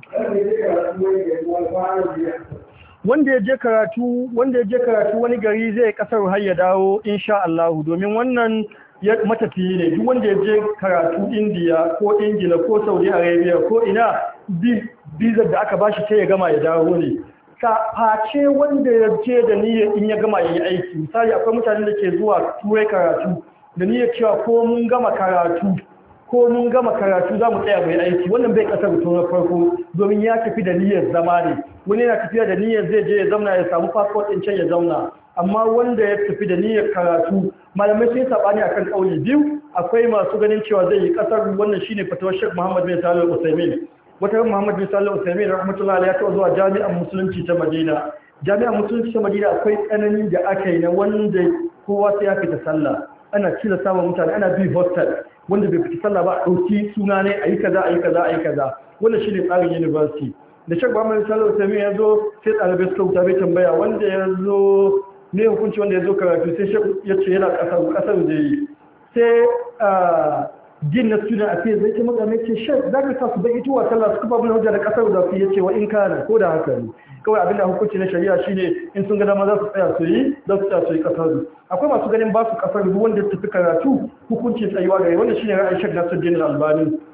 A: wanda ya je karatu wanda ya je karatu wani gari zai kasar har ya dawo insha Allah domin wannan ya matafiyi ne duk wanda ya je karatu India ko Ingila ko Saudi Arabia ko ina bizar da aka bashi sai ya gama ya dawo ne ka face wanda ya je da niyyar in ya gama yayi aiki misali akwai mutanen da ke zuwa turai karatu da niyyar cewa ko mun gama karatu ko mun gama karatu za mu tsaya mai aiki wannan bai kasar tun na farko domin ya tafi da niyyar zama ne wani yana tafiya da niyyar zai je ya zauna ya samu passport din can ya zauna amma wanda ya tafi da niyyar karatu malamai sun sabani akan kauli biyu akwai masu ganin cewa zai yi kasar wannan shine fatawar Sheikh Muhammad bin Salih Al-Utsaimin wata Muhammad bin Salih Al-Utsaimin rahmatullahi alayhi ya tawo zuwa jami'an musulunci ta Madina jami'an musulunci ta Madina akwai tsananin da aka yi na wanda kowa sai ya fita sallah ana cila samun mutane ana bi hostel wanda bai fita sallah ba a ɗauki suna ne a yi kaza a yi kaza a yi kaza wannan shi ne tsarin university da shek ba mai salo sami ya zo sai ɗalibai suka wuta bai tambaya wanda ya zo ne hukunci wanda ya zo karatu sai shek ya ce yana ƙasar ƙasar da yi sai din na student a fiye zai ce maka mai ce shek za ka sa su bai ituwa sallah su kuma bin hujja da ƙasar da fiye ce wa in kana ko da haka ne kawai abinda hukunci na shari'a shine in sun ga dama za su tsaya su yi za su tsaya su yi kasar akwai masu ganin ba su kasar duk wanda tafi karatu hukuncin tsayuwa gare wannan shine ra'ayin Sheikh Nasiruddin Al-Albani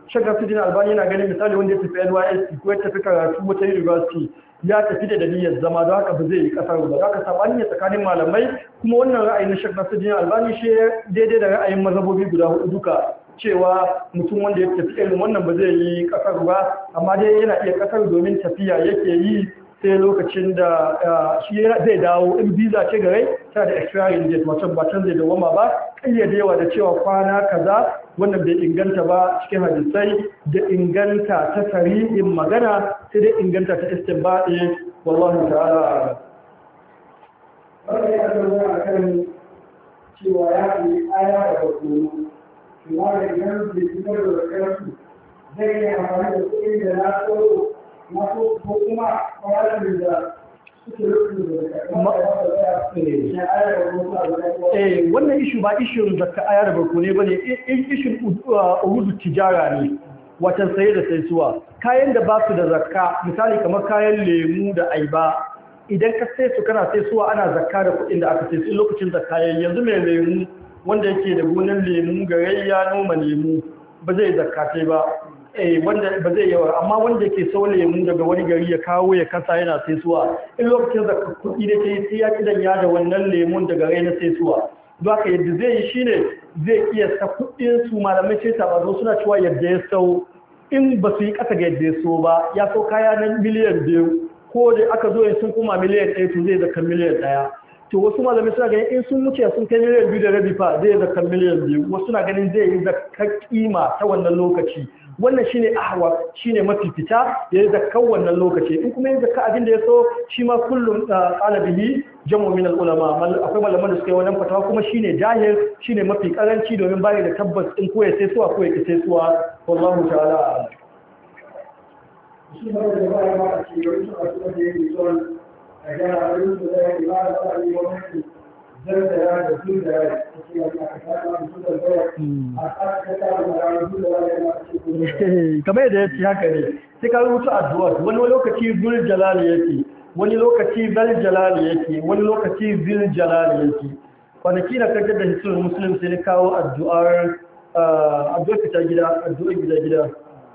A: Shagafidin Albani yana ganin misali wanda ya tafi N Y S C ko ya tafi karatu wata university ya tafi da dalilin zama don haka ba zai yi kasar ba haka sabani ne tsakanin malamai kuma wannan ra'ayi na Shagafidin Albani shi daidai da ra'ayin mazhabobi guda hudu duka cewa mutum wanda ya tafi irin wannan ba zai yi kasar ba amma dai yana iya kasar domin tafiya yake yi sai lokacin da shi zai dawo in visa ce gare ta da expiring date wato ba can zai dawama ba kayyadewa da cewa kwana kaza wannan bai inganta ba cikin hadisai da inganta ta tarihin magana sai dai inganta ta istinbadi wallahi ta'ala
B: wanda ya zama a kan cewa ya fi aya da bakonu kuma da idan bai fitar da karatu zai yi amfani da kuɗi da na tsoro masu ko kuma kwanarin da suke rukun da
A: eh wannan ishu ba ishun zakka aya da barko ne bane ishun urudu tijara ne watan saye da saisuwa kayan da ba su da zakka misali kamar kayan lemu da aiba idan ka sai su kana sai suwa ana zakka da kuɗin da aka sai su lokacin zakka yanzu mai lemu wanda yake da gonan lemu garayya noma lemu ba zai zakka sai ba eh wanda ba zai yawa amma wanda yake sau lemu daga wani gari ya kawo ya kasa yana sai suwa in lokacin zakka kuɗi da ke sai ya kidan ya da wannan lemun daga rai na sai suwa don haka yadda zai yi shine zai iya sa kuɗin su malamai sai tabazo suna cewa yadda ya sau in ba su yi ƙasa ga yadda ya so ba ya sau kaya na miliyan biyu ko da aka zo sun kuma miliyan ɗaya to zai zaka miliyan ɗaya to wasu malamai suna ganin in sun wuce sun kai miliyan biyu da rabi fa zai zaka miliyan biyu wasu suna ganin zai yi zakka kima ta wannan lokaci wannan shine ahwa shine mafi fita ya yi zakka wannan lokaci in kuma yin zakka abin da ya so shi ma kullum qalabihi jamu min ulama akwai malaman da suka yi wannan fatawa kuma shine jahil shine mafi karanci domin bai da tabbas in ko ya sai suwa ko ya sai suwa wallahu ta'ala
B: shi ne da ba ya ba a cikin wasu a cikin da yake son a gyara abin da zai yi ba da ba a yi wani zartara da su da rai a cikin wani aka kasa da su da zai a kasa ta da rai su da rai ma a cikin
A: kamar yadda ya ci haka ne sai ka rubuta addu'a wani lokaci zul jalali yake wani lokaci zal jalali yake wani lokaci zil jalali yake kwanaki na kajar da hisul muslim sai ni kawo addu'ar addu'ar fita gida addu'ar gida gida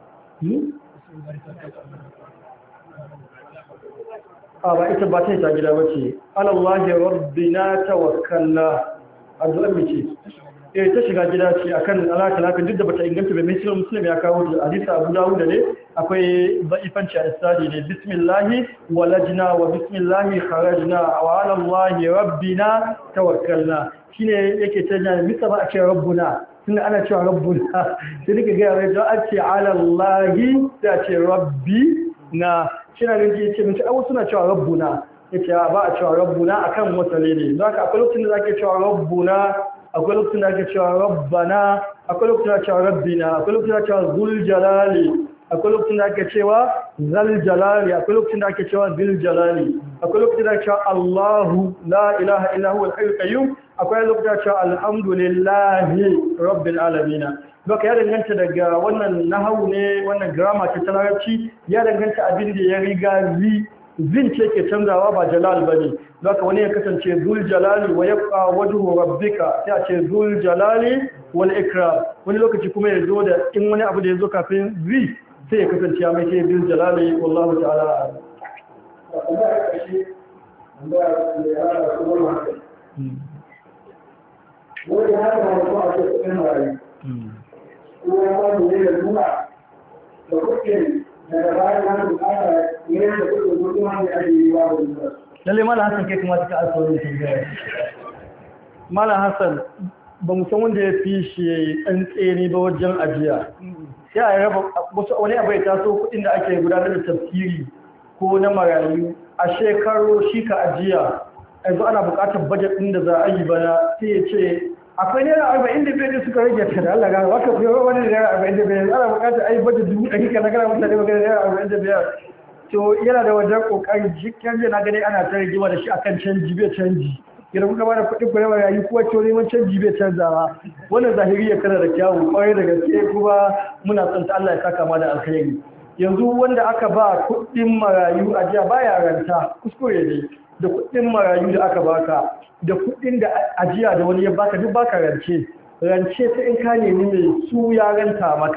A: a ba ita ba ta yi ta gida ba ce alallahi rabbina tawakkalna addu'ar mace eh ta shiga gida ce akan alaka laka duk da bata inganta ba mai muslim ya kawo da hadisi Abu Dawud ne akwai za'ifanci a istadi ne bismillah walajna wa bismillah kharajna wa alallahi rabbina tawakkalna shine yake tanya misa ba a ce rabbuna tunda ana cewa rabbuna sai nake ga rai don a ce alallahi sai a ce rabbi na shina ne yace mun ce ai suna cewa rabbuna yace ba a cewa rabbuna akan wasale ne don haka akwai lokacin da zake cewa rabbuna akwai lokacin da ake cewa rabbana akwai lokacin da ake cewa rabbina akwai lokacin da ake cewa zul jalali akwai lokacin da ake cewa zal jalali akwai lokacin da ake cewa zil jalali akwai lokacin da ake cewa Allahu la ilaha illa huwa al-hayyul qayyum akwai lokacin da ake cewa alhamdulillahi rabbil alamin doka ya danganta daga wannan nahawu ne wannan grammar ta larabci ya danganta abin da ya riga zi zin ce ke canzawa ba jalal bane zaka wani ya kasance zul jalali wa yabqa wajhu rabbika sai a ce zul jalali wal ikram wani lokaci kuma ya zo da in wani abu da ya zo kafin zi sai ya kasance ya mai ce zul jalali wallahu ta'ala
B: wani haka wasu a cikin marayu kuma ya ba da ya nuna da kuɗin daga bayan na bukata ne da kuɗin mutum wanda ake yi wa wani
A: lalle Malam Hassan kai kuma suka alƙawarin tambaya Malam Hassan ba mu san wanda ya fi shi tsantseni ba wajen ajiya sai a raba wasu wani abu ya taso kuɗin da ake gudanar da tafsiri ko na marayu a shekaru shi ka ajiya yanzu ana buƙatar budget ɗin da za a yi bana sai ya ce akwai naira arba'in da biyar suka rage ta da Allah ga wata ku yawa wani naira arba'in da biyar ana buƙatar a yi budget dubu ɗari kana kana mutane magana naira arba'in da biyar to yana da wajen kokari jikin na gani ana ta rigima da shi akan canji bai canji idan kuka bada kuɗin ku yawa yayi kuwa to neman canji bai canzawa wannan zahiri ya kana da kyawu kwarai da gaske kuma muna son ta Allah ya saka ma da alkhairi yanzu wanda aka ba kuɗin marayu a jiya baya ranta kuskure ne da kuɗin marayu da aka baka da kuɗin da ajiya da wani ya baka duk baka rance rance sai in ka nemi mai su ya ranta maka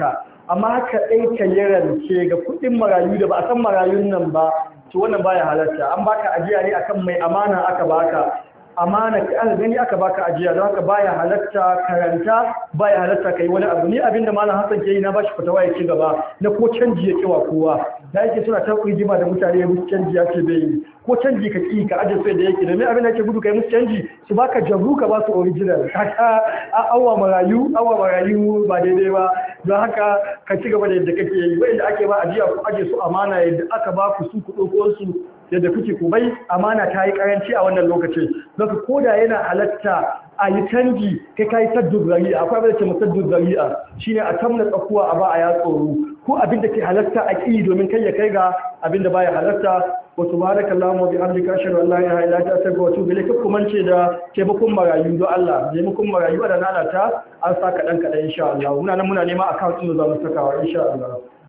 A: amma haka ɗai ka yi rance ga kuɗin marayu da ba a san marayun nan ba to wannan baya halatta an baka ajiya ne akan mai amana aka baka amana ka gani aka baka ajiya don haka baya halatta karanta baya halatta kai wani abu ni abinda malam Hassan ke yi na bashi fatawa ya ci gaba na ko canji ya kewa kowa da yake suna ta kujima da mutane ya musu canji ya ce bai yi ko canji ka ki ka aje sai da yake domin abin da yake gudu kai musu canji su baka jabu ka ba su original haka awa marayu awa marayu ba daidai ba don haka ka ci gaba da yadda kake yi wanda ake ba ajiya ku aje su amana yadda aka ba ku su ku dauko su yadda kuke ku bai amana ta yi karanci a wannan lokacin don ka koda yana halatta a yi canji kai kai saddun zari'a akwai abin da ke musaddun zari'a shine a tamna tsakuwa a ba a ya tsoro ko abin da ke halatta a ƙi domin kai ya kai ga abin da baya halatta wa subhanakallahumma wa bihamdika ashhadu an la ilaha illa anta astaghfiruka wa atubu ilayk kuma ce da taimakon marayu don Allah taimakon marayu da nana ta an saka dan kadan insha Allah muna nan muna nema account din da za mu sakawa insha Allah